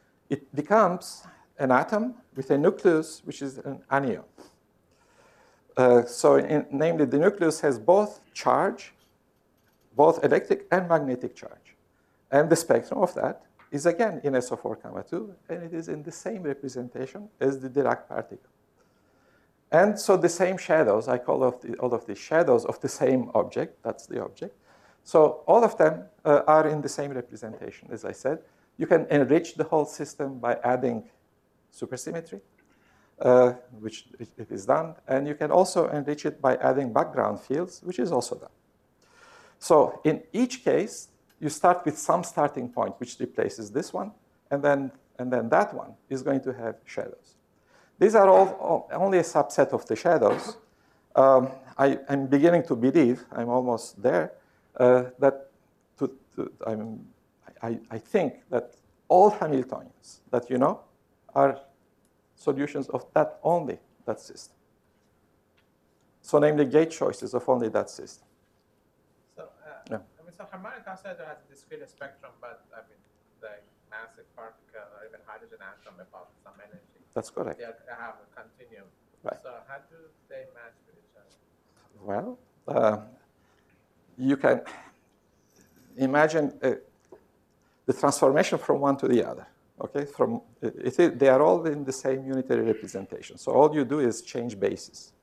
It becomes an atom with a nucleus, which is an anion. uh, so in, namely, the nucleus has both charge, both electric and magnetic charge. And the spectrum of that is again in S O four comma two, and it is in the same representation as the Dirac particle. And so the same shadows, I call of the, all of the shadows of the same object, that's the object. So all of them uh, are in the same representation, as I said. You can enrich the whole system by adding supersymmetry, uh, which it is done. And you can also enrich it by adding background fields, which is also done. So in each case, you start with some starting point, which replaces this one, and then, and then that one is going to have shadows. These are all, all only a subset of the shadows. Um, I, I'm beginning to believe, I'm almost there, uh, that to, to, I'm, I, I think that all Hamiltonians that you know are solutions of that only, that system. So namely gate choices of only that system. So, uh, Yeah. I mean, so harmonic oscillator has a discrete spectrum, but I mean, the massive particle or even hydrogen atom about some energy. That's correct. They have a continuum. Right. So how do they match with each other? Well, uh, you can imagine uh, the transformation from one to the other. Okay, from it, it, they are all in the same unitary representation. So all you do is change bases.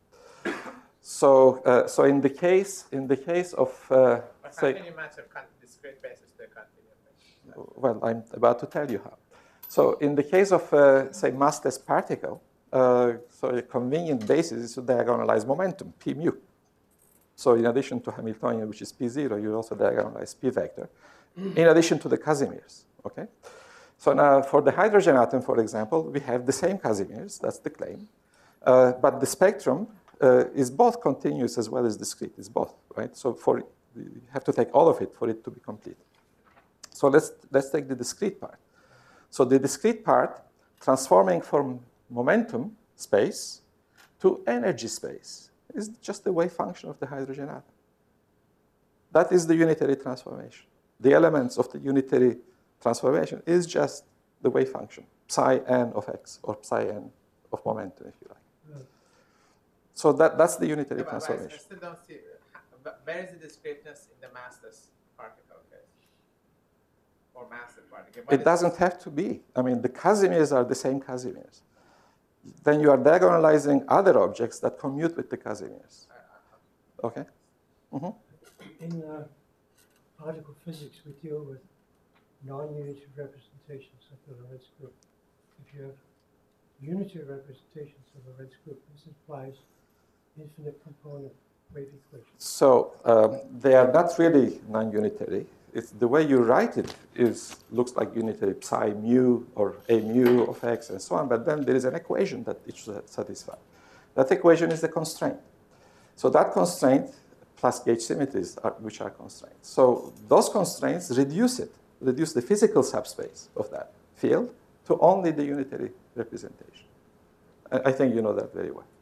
So, uh, so in the case in the case of uh, But how say, can you match a con discrete basis to a continuum basis? well, I'm about to tell you how. So in the case of uh, say massless particle, uh, so a convenient basis is to diagonalize momentum p mu. So in addition to Hamiltonian, which is p zero, you also diagonalize p vector, in addition to the Casimirs. Okay. So now for the hydrogen atom, for example, we have the same Casimirs. That's the claim, uh, but the spectrum uh, is both continuous as well as discrete. It's both, right? So for you have to take all of it for it to be complete. So let's let's take the discrete part. So the discrete part, transforming from momentum space to energy space, is just the wave function of the hydrogen atom. That is the unitary transformation. The elements of the unitary transformation is just the wave function, psi n of x, or psi n of momentum, if you like. Right. So that, that's the unitary Yeah, but I- I transformation. still don't see, but where is the discreteness in the massless particle case? Or massive particle? What It is- doesn't have to be. I mean, the Casimirs are the same Casimirs. Then you are diagonalizing other objects that commute with the Casimirs. uh, uh, Okay? Mhm. In uh, particle physics, we deal with non-unitary representations of the Lorentz group. If you have unitary representations of the Lorentz group, this implies infinite component wave equations. So um, they are not really non-unitary. It's the way you write it is looks like unitary psi mu or a mu of x and so on, but then there is an equation that it should satisfy. That equation is the constraint. So that constraint plus gauge symmetries are, which are constraints. So those constraints reduce it, reduce the physical subspace of that field to only the unitary representation. I, I think you know that very well.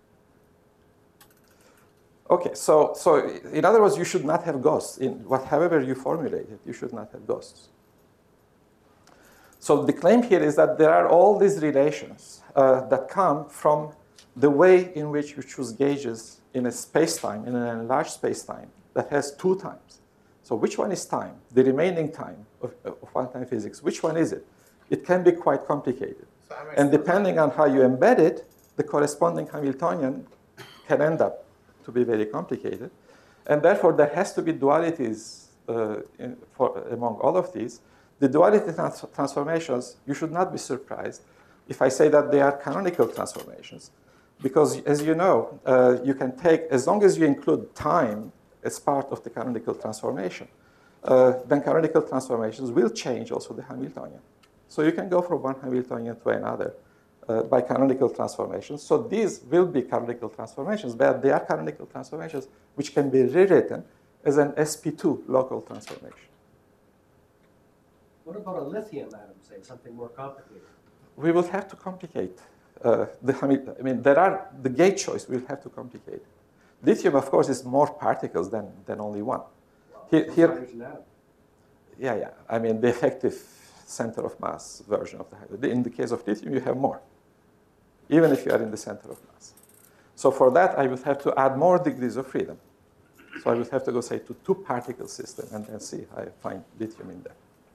Okay, so, so in other words, you should not have ghosts. In whatever you formulate it, you should not have ghosts. So the claim here is that there are all these relations uh, that come from the way in which you choose gauges in a space-time, in an enlarged space-time that has two times. So which one is time? The remaining time of, of quantum physics, which one is it? It can be quite complicated. So I'm And still- depending on how you embed it, the corresponding Hamiltonian can end up to be very complicated. And therefore, there has to be dualities uh, in, for, among all of these. The duality trans transformations, you should not be surprised if I say that they are canonical transformations. Because as you know, uh, you can take, as long as you include time as part of the canonical transformation, uh, then canonical transformations will change also the Hamiltonian. So you can go from one Hamiltonian to another uh, by canonical transformations. So these will be canonical transformations, but they are canonical transformations which can be rewritten as an S P two local transformation. What about a lithium atom, say, something more complicated? We will have to complicate uh, the Hamilton. I mean, there are the gate choice. We'll have to complicate. Lithium, of course, is more particles than than only one. Well, Here, it's here, hydrogen atom. yeah, yeah. I mean, the effective center of mass version of the hydrogen. In the case of lithium, you have more, even if you are in the center of mass. So for that, I would have to add more degrees of freedom. So I would have to go, say, to two-particle system and then see how I find lithium in there.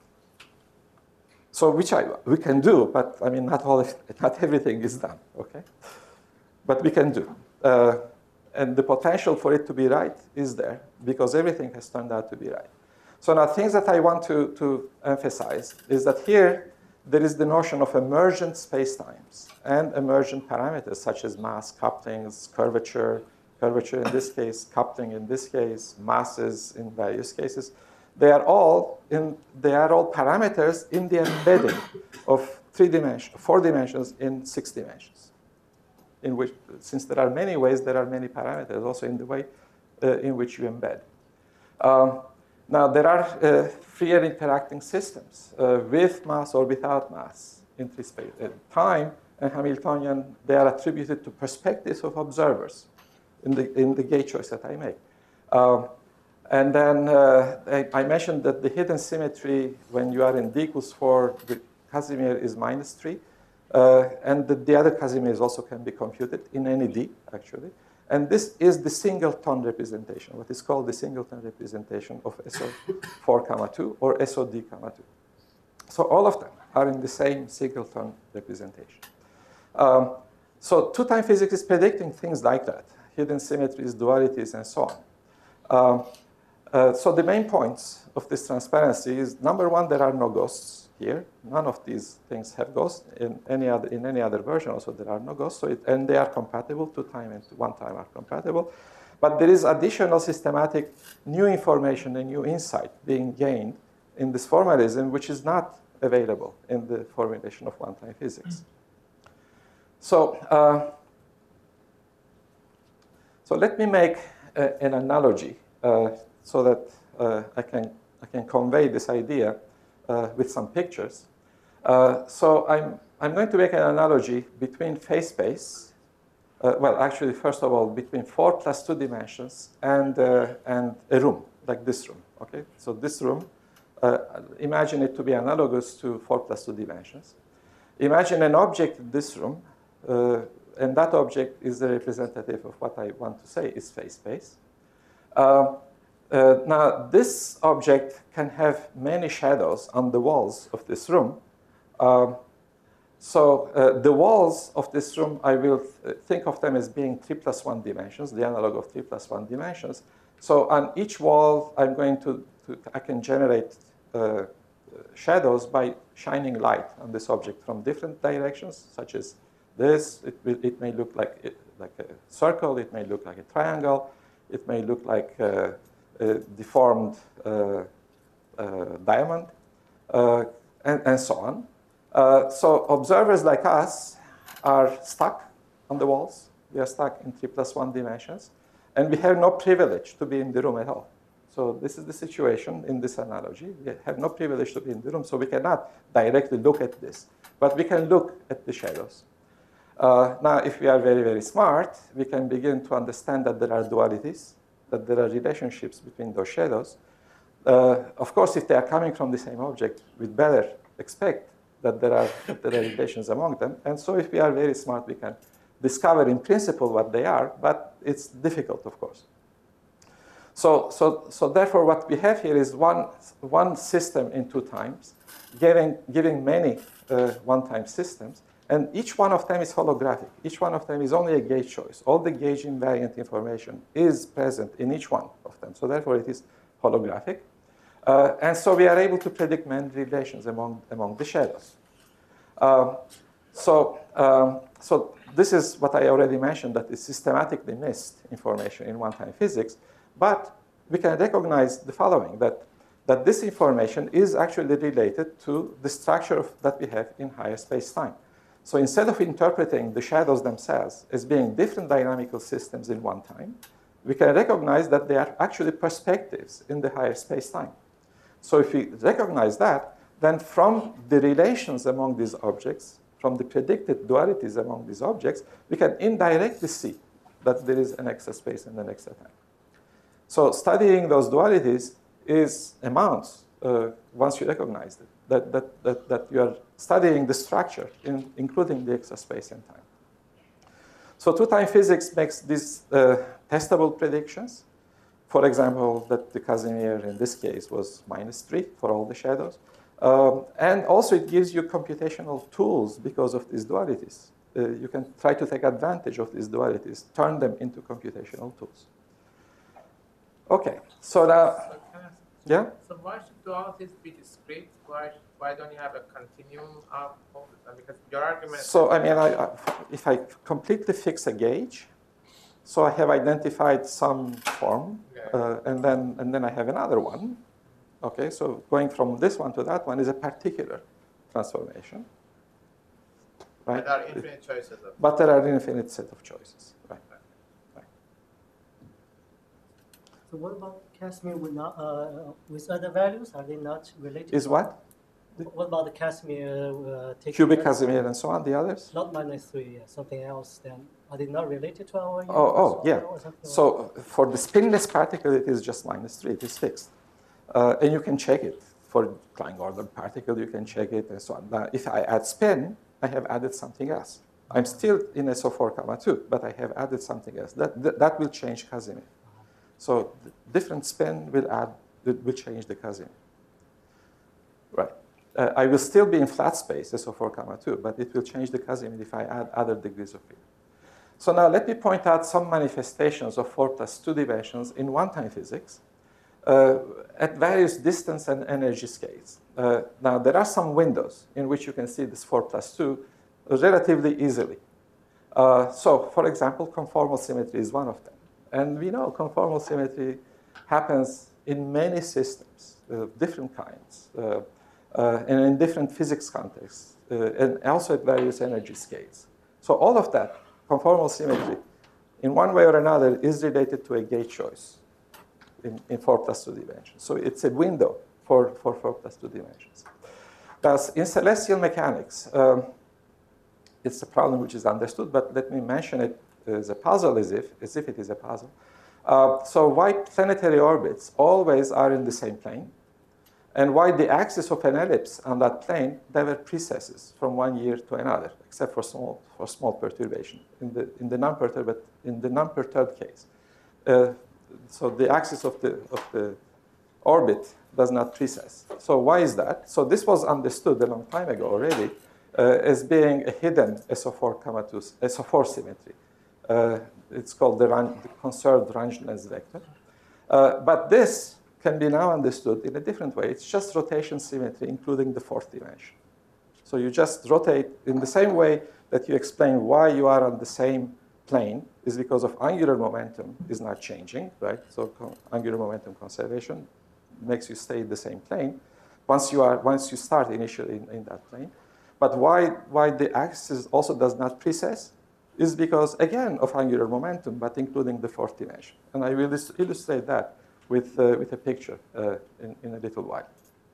So which I, we can do, but I mean, not, all, not everything is done, okay? But we can do. Uh, and the potential for it to be right is there because everything has turned out to be right. So now things that I want to, to emphasize is that here there is the notion of emergent spacetimes and emergent parameters such as mass, couplings, curvature, curvature in this case, coupling in this case, masses in various cases. They are all in, they are all parameters in the embedding of three dimensions, four dimensions in six dimensions. In which, since there are many ways, there are many parameters also in the way uh, in which you embed. Um, now there are uh, freer interacting systems uh, with mass or without mass in three space. Uh, time and Hamiltonian, they are attributed to perspectives of observers in the in the gauge choice that I make. Um, And then uh, I, I mentioned that the hidden symmetry when you are in d equals four, the Casimir is minus three. Uh, and the, the other Casimirs also can be computed in any d, actually. And this is the singleton representation, what is called the singleton representation of S O four comma two or S O D comma two. So all of them are in the same singleton representation. Um, so two-time physics is predicting things like that, hidden symmetries, dualities, and so on. Um, Uh, so the main points of this transparency is, number one, there are no ghosts here. None of these things have ghosts. In any other, in any other version also there are no ghosts. So it, and they are compatible. Two time and one time are compatible. But there is additional systematic new information and new insight being gained in this formalism, which is not available in the formulation of one-time physics. So, uh, so let me make a, an analogy. Uh, so that uh, I, can, I can convey this idea uh, with some pictures. Uh, so I'm, I'm going to make an analogy between phase space, uh, well, actually, first of all, between four plus two dimensions and, uh, and a room, like this room, okay? So this room, uh, imagine it to be analogous to four plus two dimensions. Imagine an object in this room, uh, and that object is the representative of what I want to say is phase space. Uh, Uh, now, this object can have many shadows on the walls of this room. Um, so uh, the walls of this room, I will th think of them as being three plus one dimensions, the analog of three plus one dimensions. So on each wall, I'm going to, to I can generate uh, shadows by shining light on this object from different directions, such as this. It, will, it may look like, it, like a circle. It may look like a triangle. It may look like uh, a deformed uh, uh, diamond, uh, and, and so on. Uh, so observers like us are stuck on the walls. We are stuck in three plus one dimensions, and we have no privilege to be in the room at all. So this is the situation in this analogy. We have no privilege to be in the room, so we cannot directly look at this, but we can look at the shadows. Uh, now, if we are very, very smart, we can begin to understand that there are dualities, that there are relationships between those shadows. Uh, of course, if they are coming from the same object, we'd better expect that there are, that there are relations among them. And so if we are very smart, we can discover in principle what they are, but it's difficult, of course. So, so, so therefore, what we have here is one, one system in two times, giving, giving many uh, one-time systems. And each one of them is holographic. Each one of them is only a gauge choice. All the gauge invariant information is present in each one of them. So therefore, it is holographic. Uh, and so we are able to predict many relations among, among the shadows. Uh, so, um, so this is what I already mentioned, that is systematically missed information in one-time physics. But we can recognize the following, that, that this information is actually related to the structure of, that we have in higher space-time. So instead of interpreting the shadows themselves as being different dynamical systems in one time, we can recognize that they are actually perspectives in the higher space-time. So if we recognize that, then from the relations among these objects, from the predicted dualities among these objects, we can indirectly see that there is an extra space and an extra time. So studying those dualities is amounts, uh, once you recognize it, that, that, that, that you are studying the structure, in, including the extra space and time. So two-time physics makes these uh, testable predictions. For example, that the Casimir in this case was minus three for all the shadows. Um, and also it gives you computational tools because of these dualities. Uh, you can try to take advantage of these dualities, turn them into computational tools. Okay, so now, So can I ask- yeah? So why should dualities be discrete? Why, why don't you have a continuum of all the time? Because your argument. So I mean, I, I, if I completely fix a gauge, so I have identified some form, uh, and then and then I have another one. Okay, so going from this one to that one is a particular transformation, right? But there are infinite choices of. But there are an infinite set of choices, right? right. So what about Casimir with, not, uh, with other values? Are they not related? Is what? What about the Casimir uh, taking Cubic res- Casimir and so on, the others? Not minus three, yeah, something else. Then are they not related to our? Oh, oh, universe yeah. or something like So for the spinless particle, it is just minus three. It is fixed. Uh, and you can check it. For Klein-Gordon particle, you can check it and so on. Now, if I add spin, I have added something else. I'm still in S O four comma two, but I have added something else. That, that, that will change Casimir. So the different spin will add, will change the Casimir. Right. Uh, I will still be in flat space, S O four comma two, but it will change the Casimir if I add other degrees of freedom. So now let me point out some manifestations of four plus two dimensions in one-time physics uh, at various distance and energy scales. Uh, now there are some windows in which you can see this four plus two relatively easily. Uh, so for example, conformal symmetry is one of them. And we know conformal symmetry happens in many systems, uh, different kinds. Uh, Uh, and in different physics contexts, uh, and also at various energy scales. So all of that, conformal symmetry, in one way or another, is related to a gauge choice in, in four plus two dimensions. So it's a window for, for four plus two dimensions. Thus, in celestial mechanics, um, it's a problem which is understood, but let me mention it as a puzzle, as if, as if it is a puzzle. Uh, so why planetary orbits always are in the same plane? And why the axis of an ellipse on that plane never precesses from one year to another, except for small, for small perturbation in the, in the non-perturbed, in the non-perturbed case. Uh, so the axis of the, of the orbit does not precess. So why is that? So this was understood a long time ago already uh, as being a hidden S O four comma two, S O four symmetry. Uh, it's called the, Ran, the conserved Range-Ness vector. Uh, but this can be now understood in a different way. It's just rotation symmetry, including the fourth dimension. So you just rotate in the same way that you explain why you are on the same plane is because of angular momentum is not changing, right? So angular momentum conservation makes you stay in the same plane once you are once you start initially in, in that plane. But why why the axis also does not precess is because again of angular momentum, but including the fourth dimension. And I will illustrate that with, uh, with a picture uh, in, in a little while.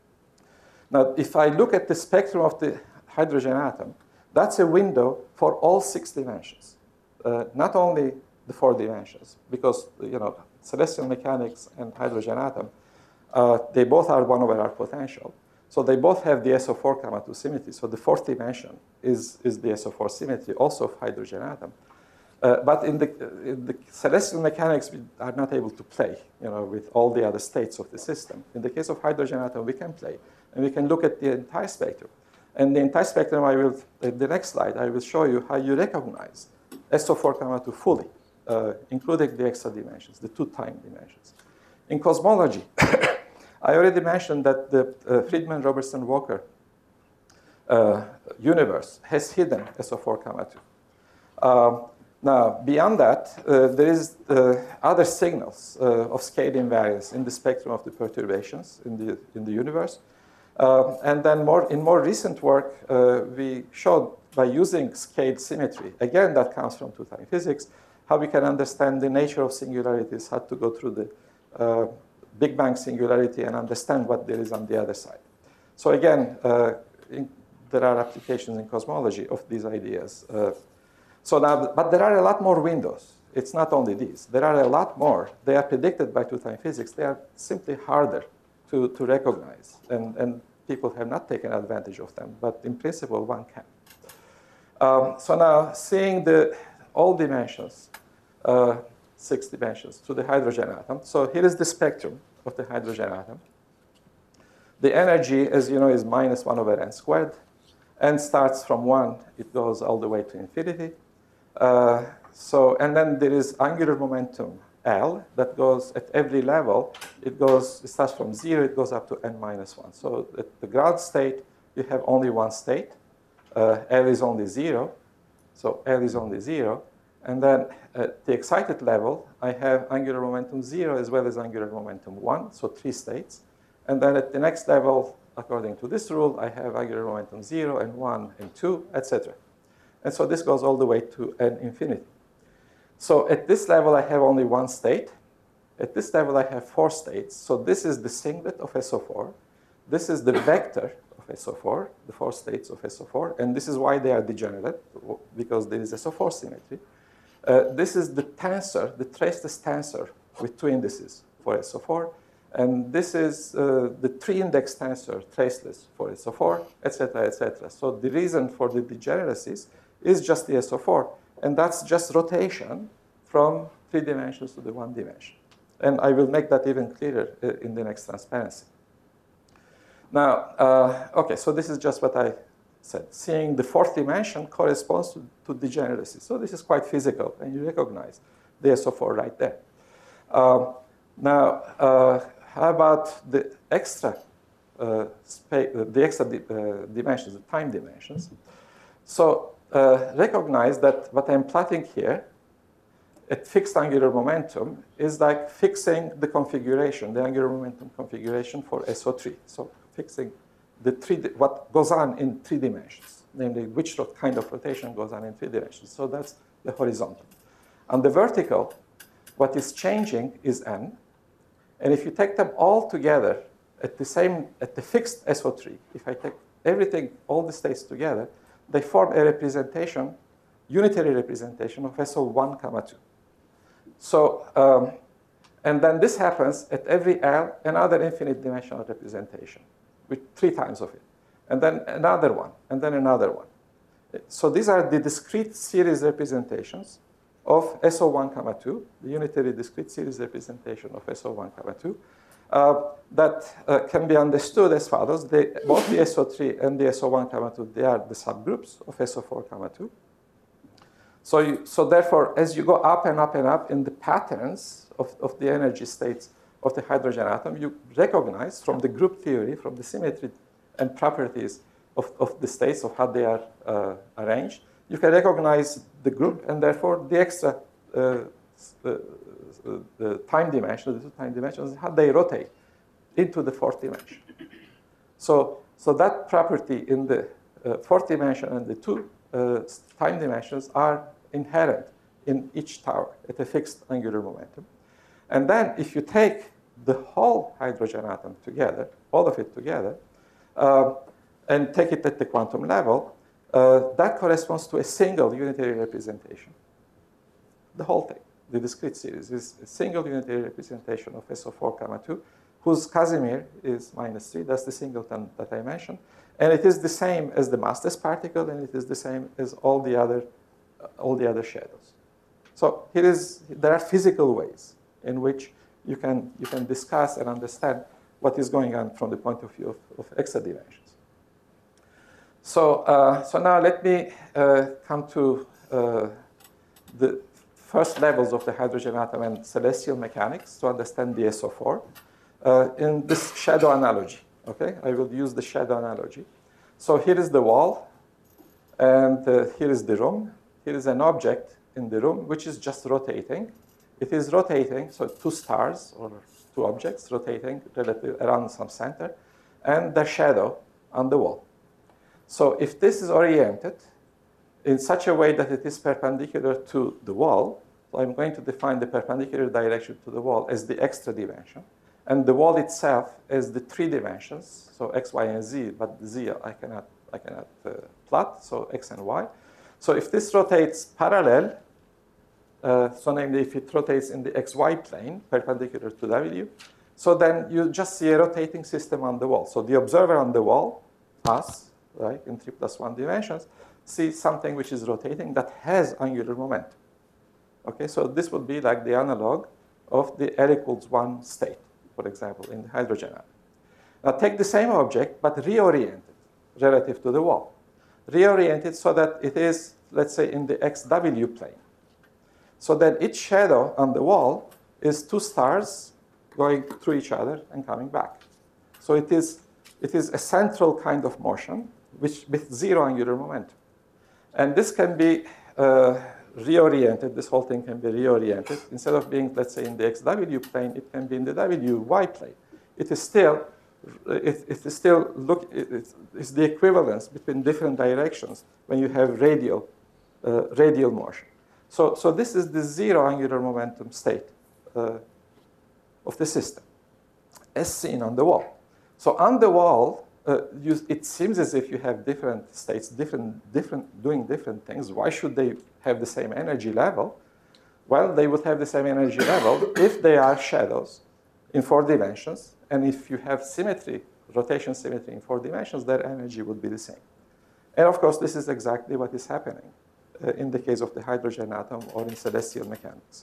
Now, if I look at the spectrum of the hydrogen atom, that's a window for all six dimensions, uh, not only the four dimensions, because you know celestial mechanics and hydrogen atom, uh, they both are one over R potential. So they both have the S O four comma two symmetry. So the fourth dimension is, is the S O four symmetry, also of hydrogen atom. Uh, but in the, in the celestial mechanics, we are not able to play, you know, with all the other states of the system. In the case of hydrogen atom, we can play, and we can look at the entire spectrum. And the entire spectrum, I will, in the next slide, I will show you how you recognize S O four comma two fully, uh, including the extra dimensions, the two time dimensions. In cosmology, I already mentioned that the uh, Friedmann-Robertson-Walker uh, universe has hidden S O four comma two. Um, Now, beyond that, uh, there is uh, other signals uh, of scale invariance in the spectrum of the perturbations in the, in the universe. Uh, and then more, in more recent work, uh, we showed by using scaled symmetry, again, that comes from two-time physics, how we can understand the nature of singularities, how to go through the uh, Big Bang singularity and understand what there is on the other side. So again, uh, in, there are applications in cosmology of these ideas. Uh, So now, but there are a lot more windows. It's not only these. There are a lot more. They are predicted by two-time physics. They are simply harder to, to recognize. And, and people have not taken advantage of them. But in principle, one can. Um, so now, seeing the all dimensions, uh, six dimensions, to the hydrogen atom. So here is the spectrum of the hydrogen atom. The energy, as you know, is minus one over n squared. N starts from one, it goes all the way to infinity. Uh, so, and then there is angular momentum L that goes at every level. It goes, it starts from zero, it goes up to n minus one. So at the ground state, you have only one state. Uh, L is only zero. So L is only zero. And then at the excited level, I have angular momentum zero as well as angular momentum one, so three states. And then at the next level, according to this rule, I have angular momentum zero and one and two, et cetera. And so this goes all the way to n infinity. So at this level, I have only one state. At this level, I have four states. So this is the singlet of S O four. This is the vector of S O four, the four states of S O four. And this is why they are degenerate, because there is S O four symmetry. Uh, this is the tensor, the traceless tensor with two indices for S O four. And this is uh, the three-index tensor, traceless for S O four, et cetera, et cetera. So the reason for the degeneracies is just the S O four. And that's just rotation from three dimensions to the one dimension. And I will make that even clearer uh, in the next transparency. Now, uh, OK, so this is just what I said. Seeing the fourth dimension corresponds to, to degeneracy. So this is quite physical, and you recognize the S O four right there. Um, now, uh, how about the extra, uh, space, uh, the extra di uh, dimensions, the time dimensions? So uh, recognize that what I'm plotting here at fixed angular momentum is like fixing the configuration, the angular momentum configuration for S O three. So fixing the three, what goes on in three dimensions, namely which kind of rotation goes on in three dimensions. So that's the horizontal. On the vertical, what is changing is n. And if you take them all together at the same, at the fixed S O three, if I take everything, all the states together, they form a representation, unitary representation of S O one comma two. So, um, and then this happens at every L, another infinite dimensional representation with three times of it. And then another one, and then another one. So these are the discrete series representations of S O one comma two, the unitary discrete series representation of S O one comma two, uh, that uh, can be understood as follows. They, both the S O three and the S O one comma two, they are the subgroups of S O four comma two. So, you, so therefore, as you go up and up and up in the patterns of, of the energy states of the hydrogen atom, you recognize from the group theory, from the symmetry and properties of, of the states, of how they are uh, arranged, you can recognize the group and therefore the extra uh, uh, uh, the time dimension, the two time dimensions, how they rotate into the fourth dimension. So, so that property in the uh, fourth dimension and the two uh, time dimensions are inherent in each tower at a fixed angular momentum. And then if you take the whole hydrogen atom together, all of it together, uh, and take it at the quantum level, uh, that corresponds to a single unitary representation. The whole thing, the discrete series, is a single unitary representation of S O four comma two, whose Casimir is minus three. That's the singleton that I mentioned. And it is the same as the massless particle, and it is the same as all the other, uh, all the other shadows. So here is, there are physical ways in which you can, you can discuss and understand what is going on from the point of view of, of extra dimensions. So, uh, so now let me uh, come to uh, the first levels of the hydrogen atom and celestial mechanics to understand the S O four uh, in this shadow analogy. Okay, I will use the shadow analogy. So here is the wall, and uh, here is the room. Here is an object in the room which is just rotating. It is rotating, so two stars or two objects rotating relative around some center, and the shadow on the wall. So if this is oriented in such a way that it is perpendicular to the wall, so I'm going to define the perpendicular direction to the wall as the extra dimension, and the wall itself as the three dimensions, so x, y, and z, but z I cannot, I cannot uh, plot, so x and y. So if this rotates parallel, uh, so namely if it rotates in the xy plane, perpendicular to w, so then you just see a rotating system on the wall. So the observer on the wall, us, right, in three plus one dimensions, sees something which is rotating that has angular momentum. Okay, so this would be like the analog of the L equals one state, for example, in the hydrogen atom. Now take the same object, but reorient it relative to the wall. Reorient it so that it is, let's say, in the X W plane. So that each shadow on the wall is two stars going through each other and coming back. So it is, it is a central kind of motion which, with zero angular momentum. And this can be uh, reoriented. This whole thing can be reoriented. Instead of being, let's say, in the X W plane, it can be in the W Y plane. It is still, it, it is still look, it, it's the equivalence between different directions when you have radial, uh, radial motion. So, so this is the zero angular momentum state uh, of the system, as seen on the wall. So on the wall, uh, you, it seems as if you have different states, different, different, doing different things. Why should they have the same energy level? Well, they would have the same energy level if they are shadows in four dimensions. And if you have symmetry, rotation symmetry in four dimensions, their energy would be the same. And of course, this is exactly what is happening uh, in the case of the hydrogen atom or in celestial mechanics.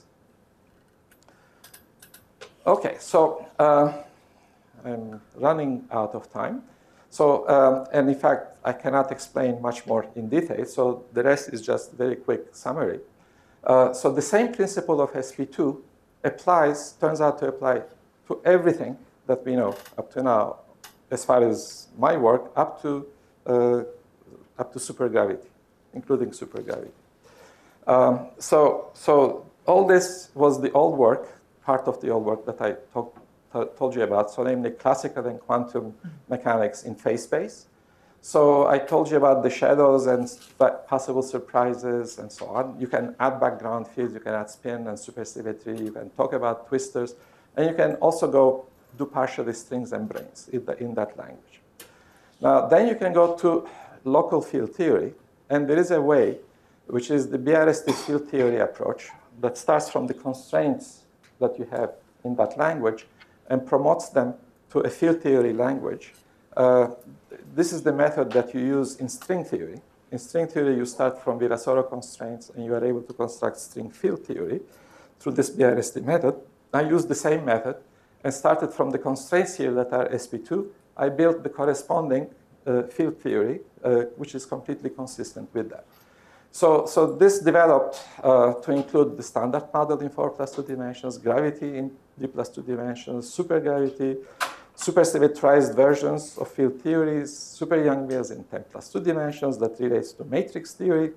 Okay, so uh, I'm running out of time. So, um, and in fact, I cannot explain much more in detail. So the rest is just very quick summary. Uh, so the same principle of S P two applies, turns out to apply to everything that we know up to now, as far as my work, up to, uh, up to supergravity, including supergravity. Um, so, so all this was the old work, part of the old work that I talked told you about, so namely classical and quantum mechanics in phase space. So I told you about the shadows and possible surprises and so on. You can add background fields, you can add spin and supersymmetry, you can talk about twisters, and you can also go do partially strings and branes in, the, in that language. Now, then you can go to local field theory, and there is a way, which is the B R S T field theory approach, that starts from the constraints that you have in that language and promotes them to a field theory language. Uh, this is the method that you use in string theory. In string theory, you start from Virasoro constraints, and you are able to construct string field theory through this B R S T method. I used the same method and started from the constraints here that are S P two. I built the corresponding uh, field theory, uh, which is completely consistent with that. So, so this developed uh, to include the standard model in four plus two dimensions, gravity in D plus two dimensions, supergravity, supersymmetrized versions of field theories, super Young-Mills in ten plus two dimensions that relates to matrix theory,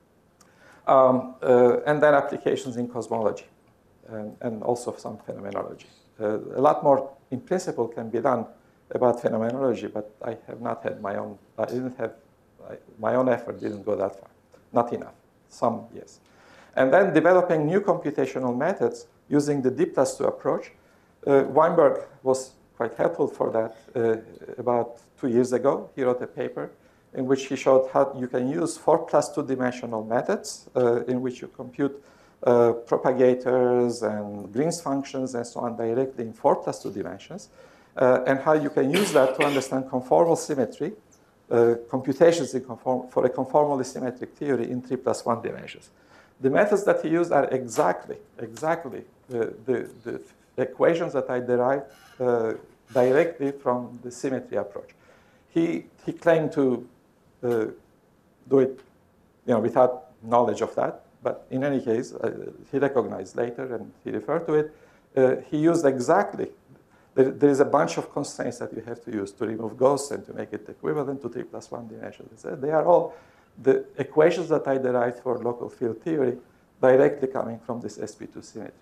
um, uh, and then applications in cosmology, and, and also some phenomenology. Uh, a lot more in principle can be done about phenomenology, but I have not had my own, I didn't have, I, my own effort didn't go that far. Not enough, some, yes. And then developing new computational methods using the D plus two approach. Uh, Weinberg was quite helpful for that uh, about two years ago. He wrote a paper in which he showed how you can use four plus two dimensional methods uh, in which you compute uh, propagators and Green's functions and so on directly in four plus two dimensions, uh, and how you can use that to understand conformal symmetry, Uh, computations in conform, for a conformally symmetric theory in three plus one dimensions. The methods that he used are exactly, exactly the, the, the equations that I derived uh, directly from the symmetry approach. He, he claimed to uh, do it, you know, without knowledge of that, but in any case, uh, he recognized later and he referred to it. Uh, he used exactly There, there is a bunch of constraints that you have to use to remove ghosts and to make it equivalent to three plus one dimensions. They are all the equations that I derived for local field theory directly coming from this S P two symmetry.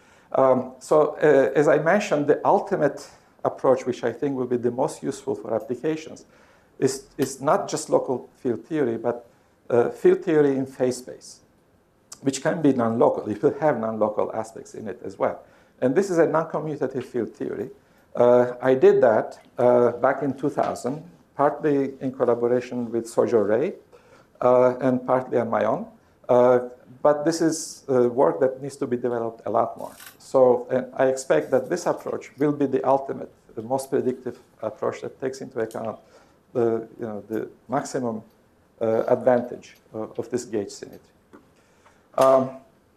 Um, so uh, as I mentioned, the ultimate approach, which I think will be the most useful for applications, is, is not just local field theory, but uh, field theory in phase space, which can be non-local. It will have non-local aspects in it as well. And this is a non-commutative field theory. Uh, I did that uh, back in two thousand, partly in collaboration with Sojo Ray, uh, and partly on my own. Uh, but this is uh, work that needs to be developed a lot more. So and I expect that this approach will be the ultimate, the most predictive approach that takes into account the, you know, the maximum uh, advantage uh, of this gauge symmetry. Um,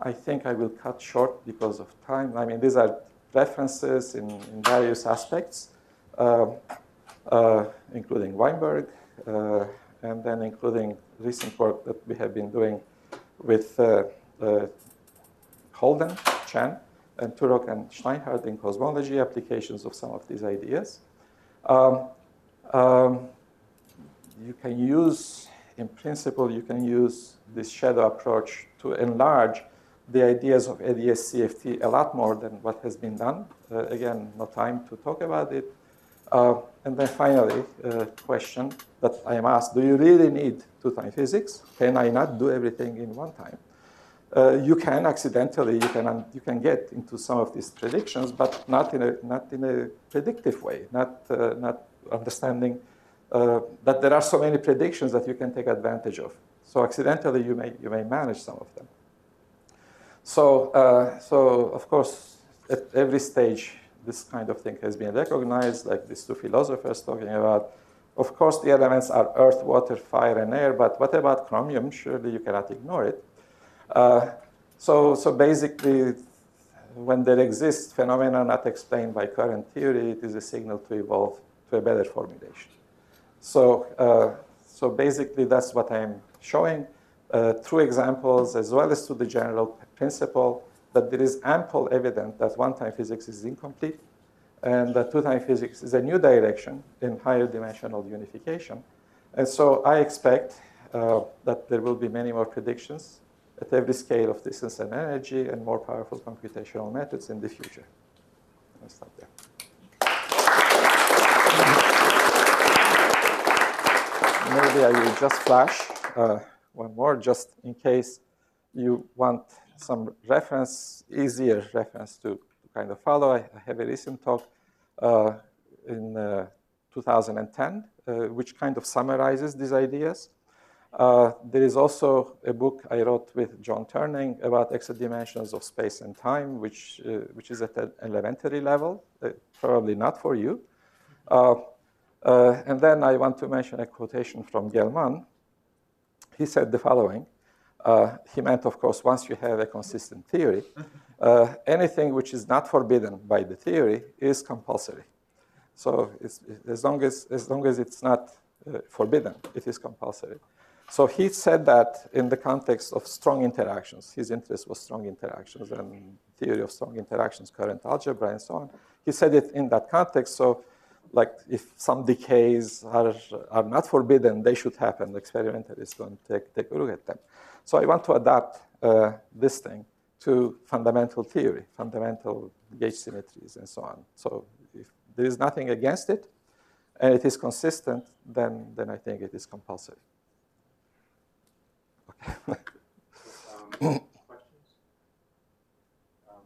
I think I will cut short because of time. I mean, these are references in, in various aspects, uh, uh, including Weinberg, uh, and then including recent work that we have been doing with uh, uh, Holden, Chen, and Turok and Steinhardt in cosmology applications of some of these ideas. Um, um, you can use, in principle, you can use this shadow approach to enlarge the ideas of A D S C F T a lot more than what has been done. Uh, again, no time to talk about it. Uh, and then finally, a question that I am asked, do you really need two-time physics? Can I not do everything in one time? Uh, you can accidentally, you can, you can get into some of these predictions, but not in a, not in a predictive way, not, uh, not understanding uh, that there are so many predictions that you can take advantage of. So accidentally, you may, you may manage some of them. So, uh, so of course, at every stage, this kind of thing has been recognized, like these two philosophers talking about. Of course, the elements are earth, water, fire, and air, but what about chromium? Surely you cannot ignore it. Uh, so, so basically, when there exists phenomena not explained by current theory, it is a signal to evolve to a better formulation. So, uh, so basically, that's what I'm showing uh, through examples as well as to the general principle that there is ample evidence that one-time physics is incomplete and that two-time physics is a new direction in higher dimensional unification. And so I expect uh, that there will be many more predictions at every scale of distance and energy and more powerful computational methods in the future. I'll stop there. Maybe I will just flash uh, one more, just in case you want some reference, easier reference to, to kind of follow. I, I have a recent talk uh, in uh, two thousand ten, uh, which kind of summarizes these ideas. Uh, there is also a book I wrote with John Turning about exadimensions of space and time, which, uh, which is at an elementary level, uh, probably not for you. Uh, uh, and then I want to mention a quotation from Gell-Mann. He said the following. Uh, he meant, of course, once you have a consistent theory, uh, anything which is not forbidden by the theory is compulsory. So it's, as, long as, as long as it's not uh, forbidden, it is compulsory. So he said that in the context of strong interactions. His interest was strong interactions and theory of strong interactions, current algebra, and so on. He said it in that context. So like if some decays are, are not forbidden, they should happen. The experimentalist is going to take, take a look at them. So I want to adapt uh, this thing to fundamental theory, fundamental gauge symmetries, and so on. So if there is nothing against it, and it is consistent, then, then I think it is compulsory. Okay. um, questions? Um,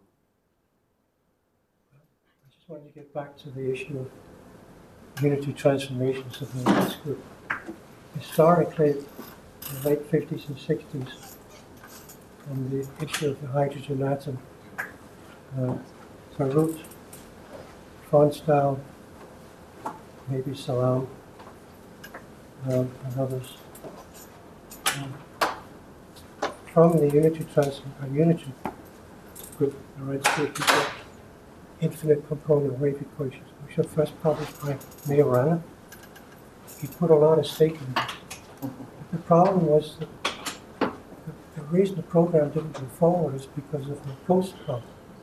I just wanted to get back to the issue of unity transformations of the Lorentz group. Historically, in the late fifties and sixties, on the issue of the hydrogen atom, uh, Farut, Fonstal, maybe Salam, um, and others. Um, from the unity transform, uh, unity group, the Lorentz group, you get infinite component wave equations, which were first published by Majorana. He put a lot of stake in this. The problem was that the, the reason the program didn't go forward is because of the ghost problem.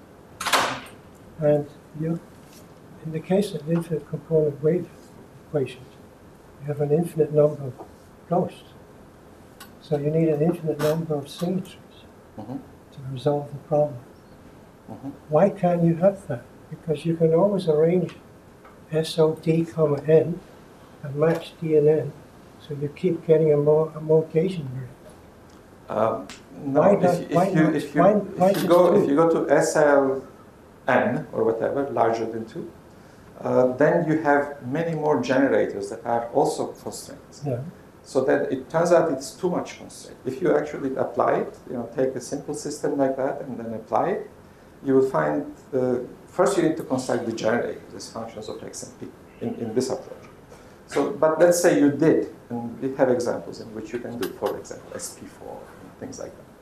And you, in the case of infinite component wave equations, you have an infinite number of ghosts. So you need an infinite number of symmetries mm-hmm. to resolve the problem. Mm-hmm. Why can't you have that? Because you can always arrange S O D comma N and match D and N, so you keep getting a more a multiplication rate. Um, no, why if, does, if, why you, if, you, why, if, why you go, two? if you go to S L N or whatever, larger than two, uh, then you have many more generators that are also constraints. Yeah. So that it turns out it's too much constraint. If you actually apply it, you know, take a simple system like that and then apply it, you will find, uh, first you need to construct the generators as functions of X and P in, in this approach. So, but let's say you did, and we have examples in which you can do, for example, S P four and things like that.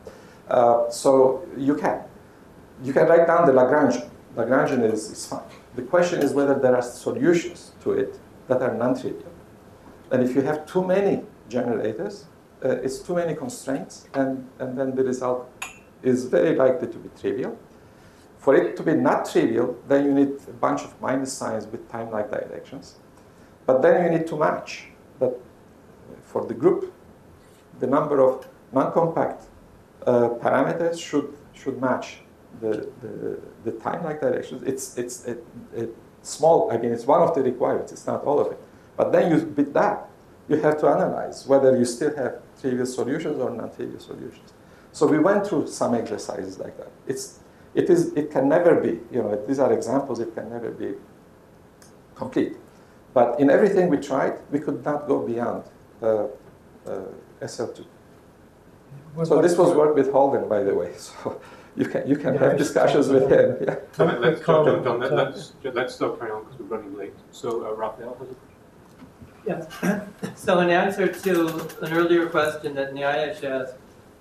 Uh, so you can. You can write down the Lagrangian. Lagrangian is, is fine. The question is whether there are solutions to it that are non-trivial. And if you have too many generators, uh, it's too many constraints, and, and then the result is very likely to be trivial. For it to be not trivial, then you need a bunch of minus signs with time-like directions. But then you need to match that for the group, the number of non-compact uh, parameters should, should match the, the, the time-like directions. It's, it's a, a small, I mean, it's one of the requirements, it's not all of it. But then you, with that, you have to analyze whether you still have trivial solutions or non-trivial solutions. So we went through some exercises like that. It's, it, is, it can never be, you know, these are examples, it can never be complete. But in everything we tried, we could not go beyond uh, uh, S L two. What- So what- this was work with Holden, by the way. So you can, you can Yeah, have I discussions with him. Yeah. All right, let's, Quick John, John, comment, let- uh, let's, let's stop carrying on because we're running late. So uh, Raphael has a question. Yeah. So in answer to an earlier question that Nyayesh asked,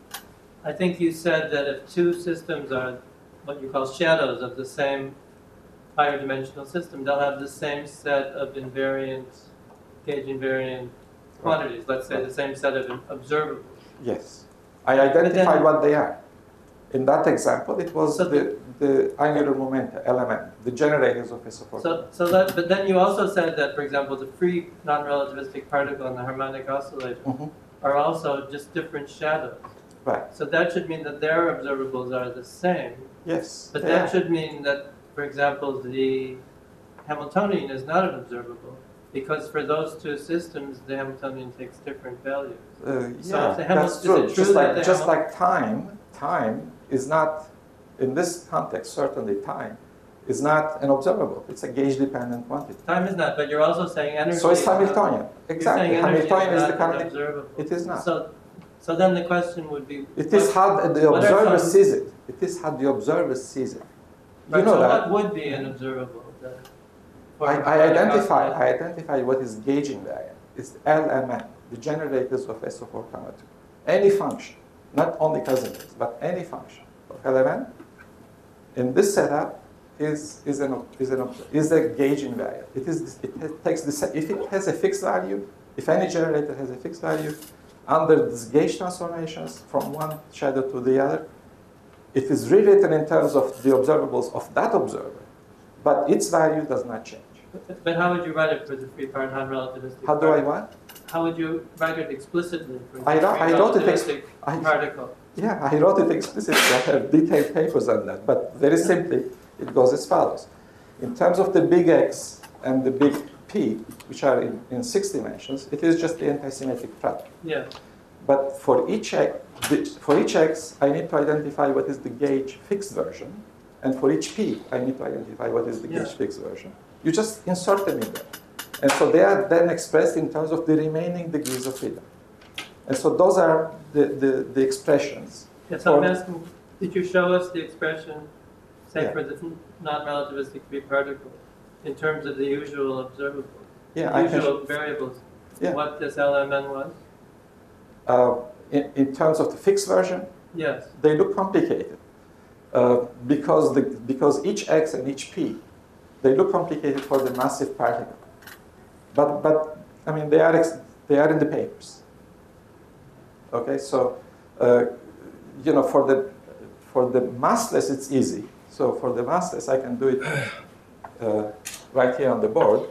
I think you said that if two systems are what you call shadows of the same higher dimensional system, they'll have the same set of invariant, gauge invariant quantities, let's say the same set of observables. Yes. I identified what they are. In that example, it was So the, the angular momenta, L M N, the generators of S O four. So, so that, but then you also said that, for example, the free non-relativistic particle and the harmonic oscillator Mhm. are also just different shadows. Right. So that should mean that their observables are the same. Yes. But they that are. should mean that, for example, the Hamiltonian is not an observable, because for those two systems, the Hamiltonian takes different values. Uh, So yeah, if the Hamil- that's is true. it true Just that like the just Hamil- like time, time is not in this context. Certainly, time is not an observable. It's a gauge-dependent quantity. Time is not, but you're also saying energy. So it's is not. Hamiltonian. You're Exactly. saying energy Hamiltonian is not the an canonical. observable. It is not. So, so then the question would be. It is what- how the what are observer some- sees it. It is how the observer sees it. You Right, know so that. what would be an observable then? For I, I harmonic identify oscillator? I identify what is gauge invariant. It's L M N, the generators of S O four comma two. Any function, not only Casimir, but any function of L M N in this setup is is an is an is a gauge invariant. It is it has, takes the if it has a fixed value, if any generator has a fixed value, under these gauge transformations from one shadow to the other, it is rewritten in terms of the observables of that observer, but its value does not change. But- But how would you write it for the free part non-relativistic? How do I particle? what? How would you write it explicitly for the I wrote- free I wrote it ex- relativistic I- particle? Yeah, I wrote it explicitly. I have detailed papers on that. But very simply, it goes as follows. In terms of the big X and the big P, which are in, in six dimensions, it is just the antisymmetric product. Yeah. But for each, X, the- for each X, I need to identify what is the gauge fixed version. And for each P, I need to identify what is the Yeah. gauge fixed version. You just insert them in there. And so they are then expressed in terms of the remaining degrees of freedom. And so those are the, the, the expressions. Yes, I'm for- asking, did you show us the expression, say Yeah. for the non-relativistic free particle, in terms of the usual observable, Yeah, the I can. usual variables, Yeah. what this L M N was? Uh, in, in terms of the fixed version, Yes. they look complicated uh, because, the, because each X and each P, they look complicated for the massive particle. But, but I mean, they are, ex they are in the papers. Okay, so, uh, you know, for the, for the massless, it's easy. So for the massless, I can do it uh, right here on the board.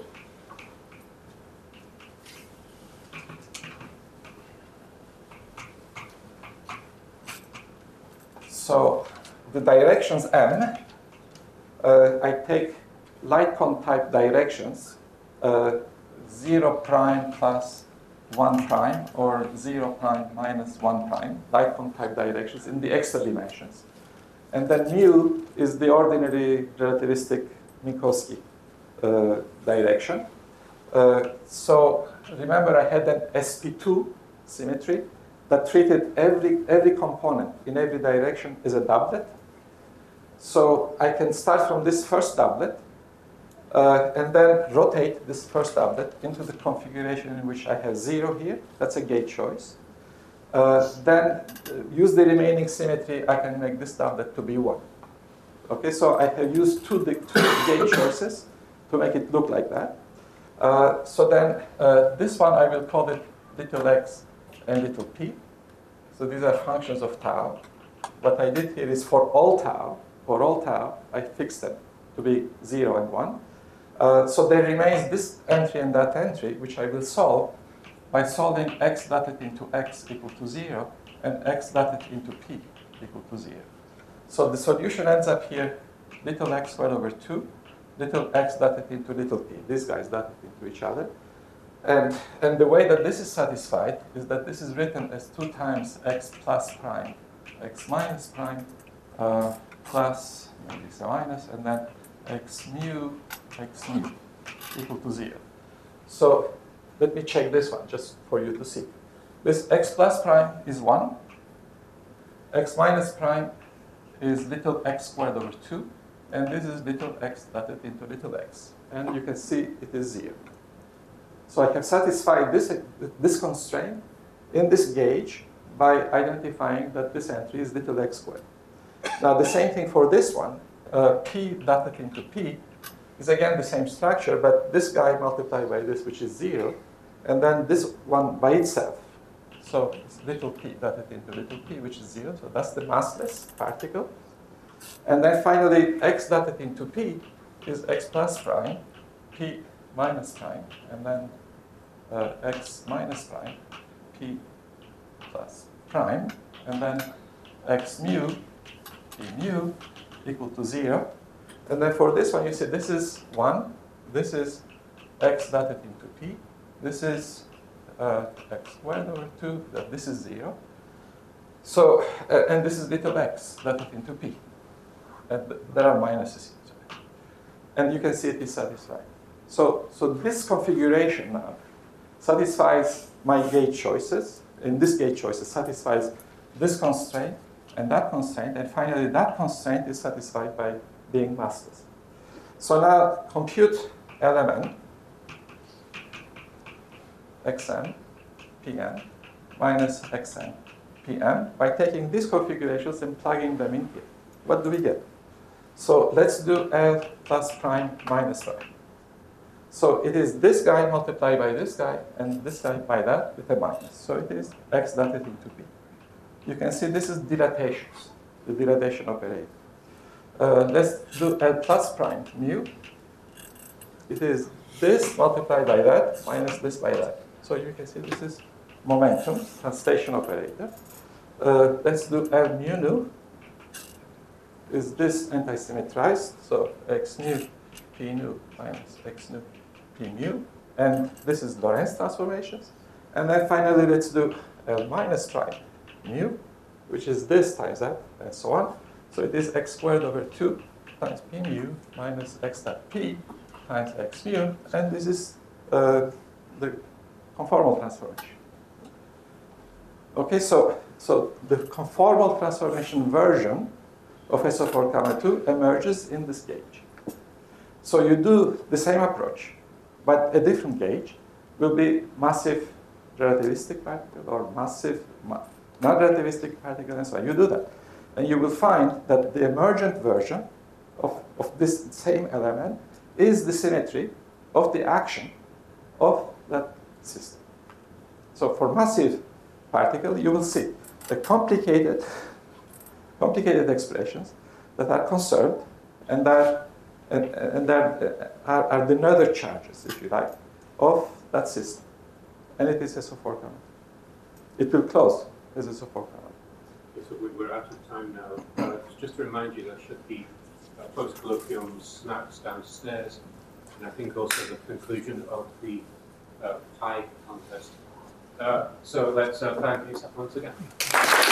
So the directions M, uh, I take Lightcon type directions, uh, zero prime plus one prime or zero prime minus one prime, Lightcon type directions in the extra dimensions. And then mu is the ordinary relativistic Minkowski uh, direction. Uh, so remember I had an S P two symmetry that treated every, every component in every direction as a doublet. So I can start from this first doublet uh, and then rotate this first doublet into the configuration in which I have zero here. That's a gauge choice. uh, then uh, use the remaining symmetry, I can make this doublet to be one. Okay, so I have used two, two gauge choices to make it look like that. Uh, so then uh, this one I will call it little x and little p. So these are functions of tau. What I did here is for all tau, for all tau, I fixed them to be zero and one. Uh, so there remains this entry and that entry, which I will solve by solving x dotted into x equal to zero and x dotted into p equal to zero. So the solution ends up here, little x squared over two, little x dotted into little p. These guys dotted into each other. And, and the way that this is satisfied is that this is written as two times x plus prime, x minus prime, uh, plus, maybe it's a minus, and then x mu, x mu equal to zero. So let me check this one just for you to see. This x plus prime is one. X minus prime is little x squared over two. And this is little x dotted into little x. And you can see it is zero. So I have satisfied this, this constraint in this gauge by identifying that this entry is little x squared. Now the same thing for this one. Uh, p dotted into p is again the same structure, but this guy multiplied by this, which is zero, and then this one by itself. So it's little p dotted into little p, which is zero. So that's the massless particle. And then finally, x dotted into p is x plus prime, p minus prime, and then uh, x minus prime, p plus prime, and then x mu, p mu, equal to zero. And then for this one, you see this is one, this is x dotted into p, this is uh, x squared over two, that this is zero. So, uh, and this is little x dotted into p. And there are minuses here. And you can see it is satisfied. So, so this configuration now satisfies my gauge choices. In this gauge choices satisfies this constraint and that constraint. And finally, that constraint is satisfied by being massless. So now compute element xn pn minus xn pn by taking these configurations and plugging them in here. What do we get? So let's do L plus prime minus prime. So it is this guy multiplied by this guy and this guy by that with a minus. So it is x dotted into p. You can see this is dilatations, the dilatation operator. Uh, let's do L plus prime mu. It is this multiplied by that minus this by that. So you can see this is momentum, translation operator. Uh, let's do L mu nu. Is this anti-symmetrized? So x nu p nu minus x nu p mu. And this is Lorentz transformations. And then finally, let's do L minus prime mu, which is this times that, and so on. So it is x squared over two times p mu minus x dot p times x mu. And this is uh, the conformal transformation. Okay, so, so the conformal transformation version of S O four comma two emerges in this gauge. So you do the same approach, but a different gauge will be massive relativistic particle or massive non-relativistic particle and so on. You do that. And you will find that the emergent version of, of this same element is the symmetry of the action of that system. So for massive particle, you will see the complicated complicated expressions that are conserved and that and, and that are, are the Noether charges, if you like, of that system. And it is S O four comma. It will close as S O four comma. Okay, so we- we're out of time now. Uh, just to remind you, there should be uh, post-colloquium snacks downstairs, and I think also the conclusion of the uh, pie contest. Uh, so let's uh, thank Lisa once again.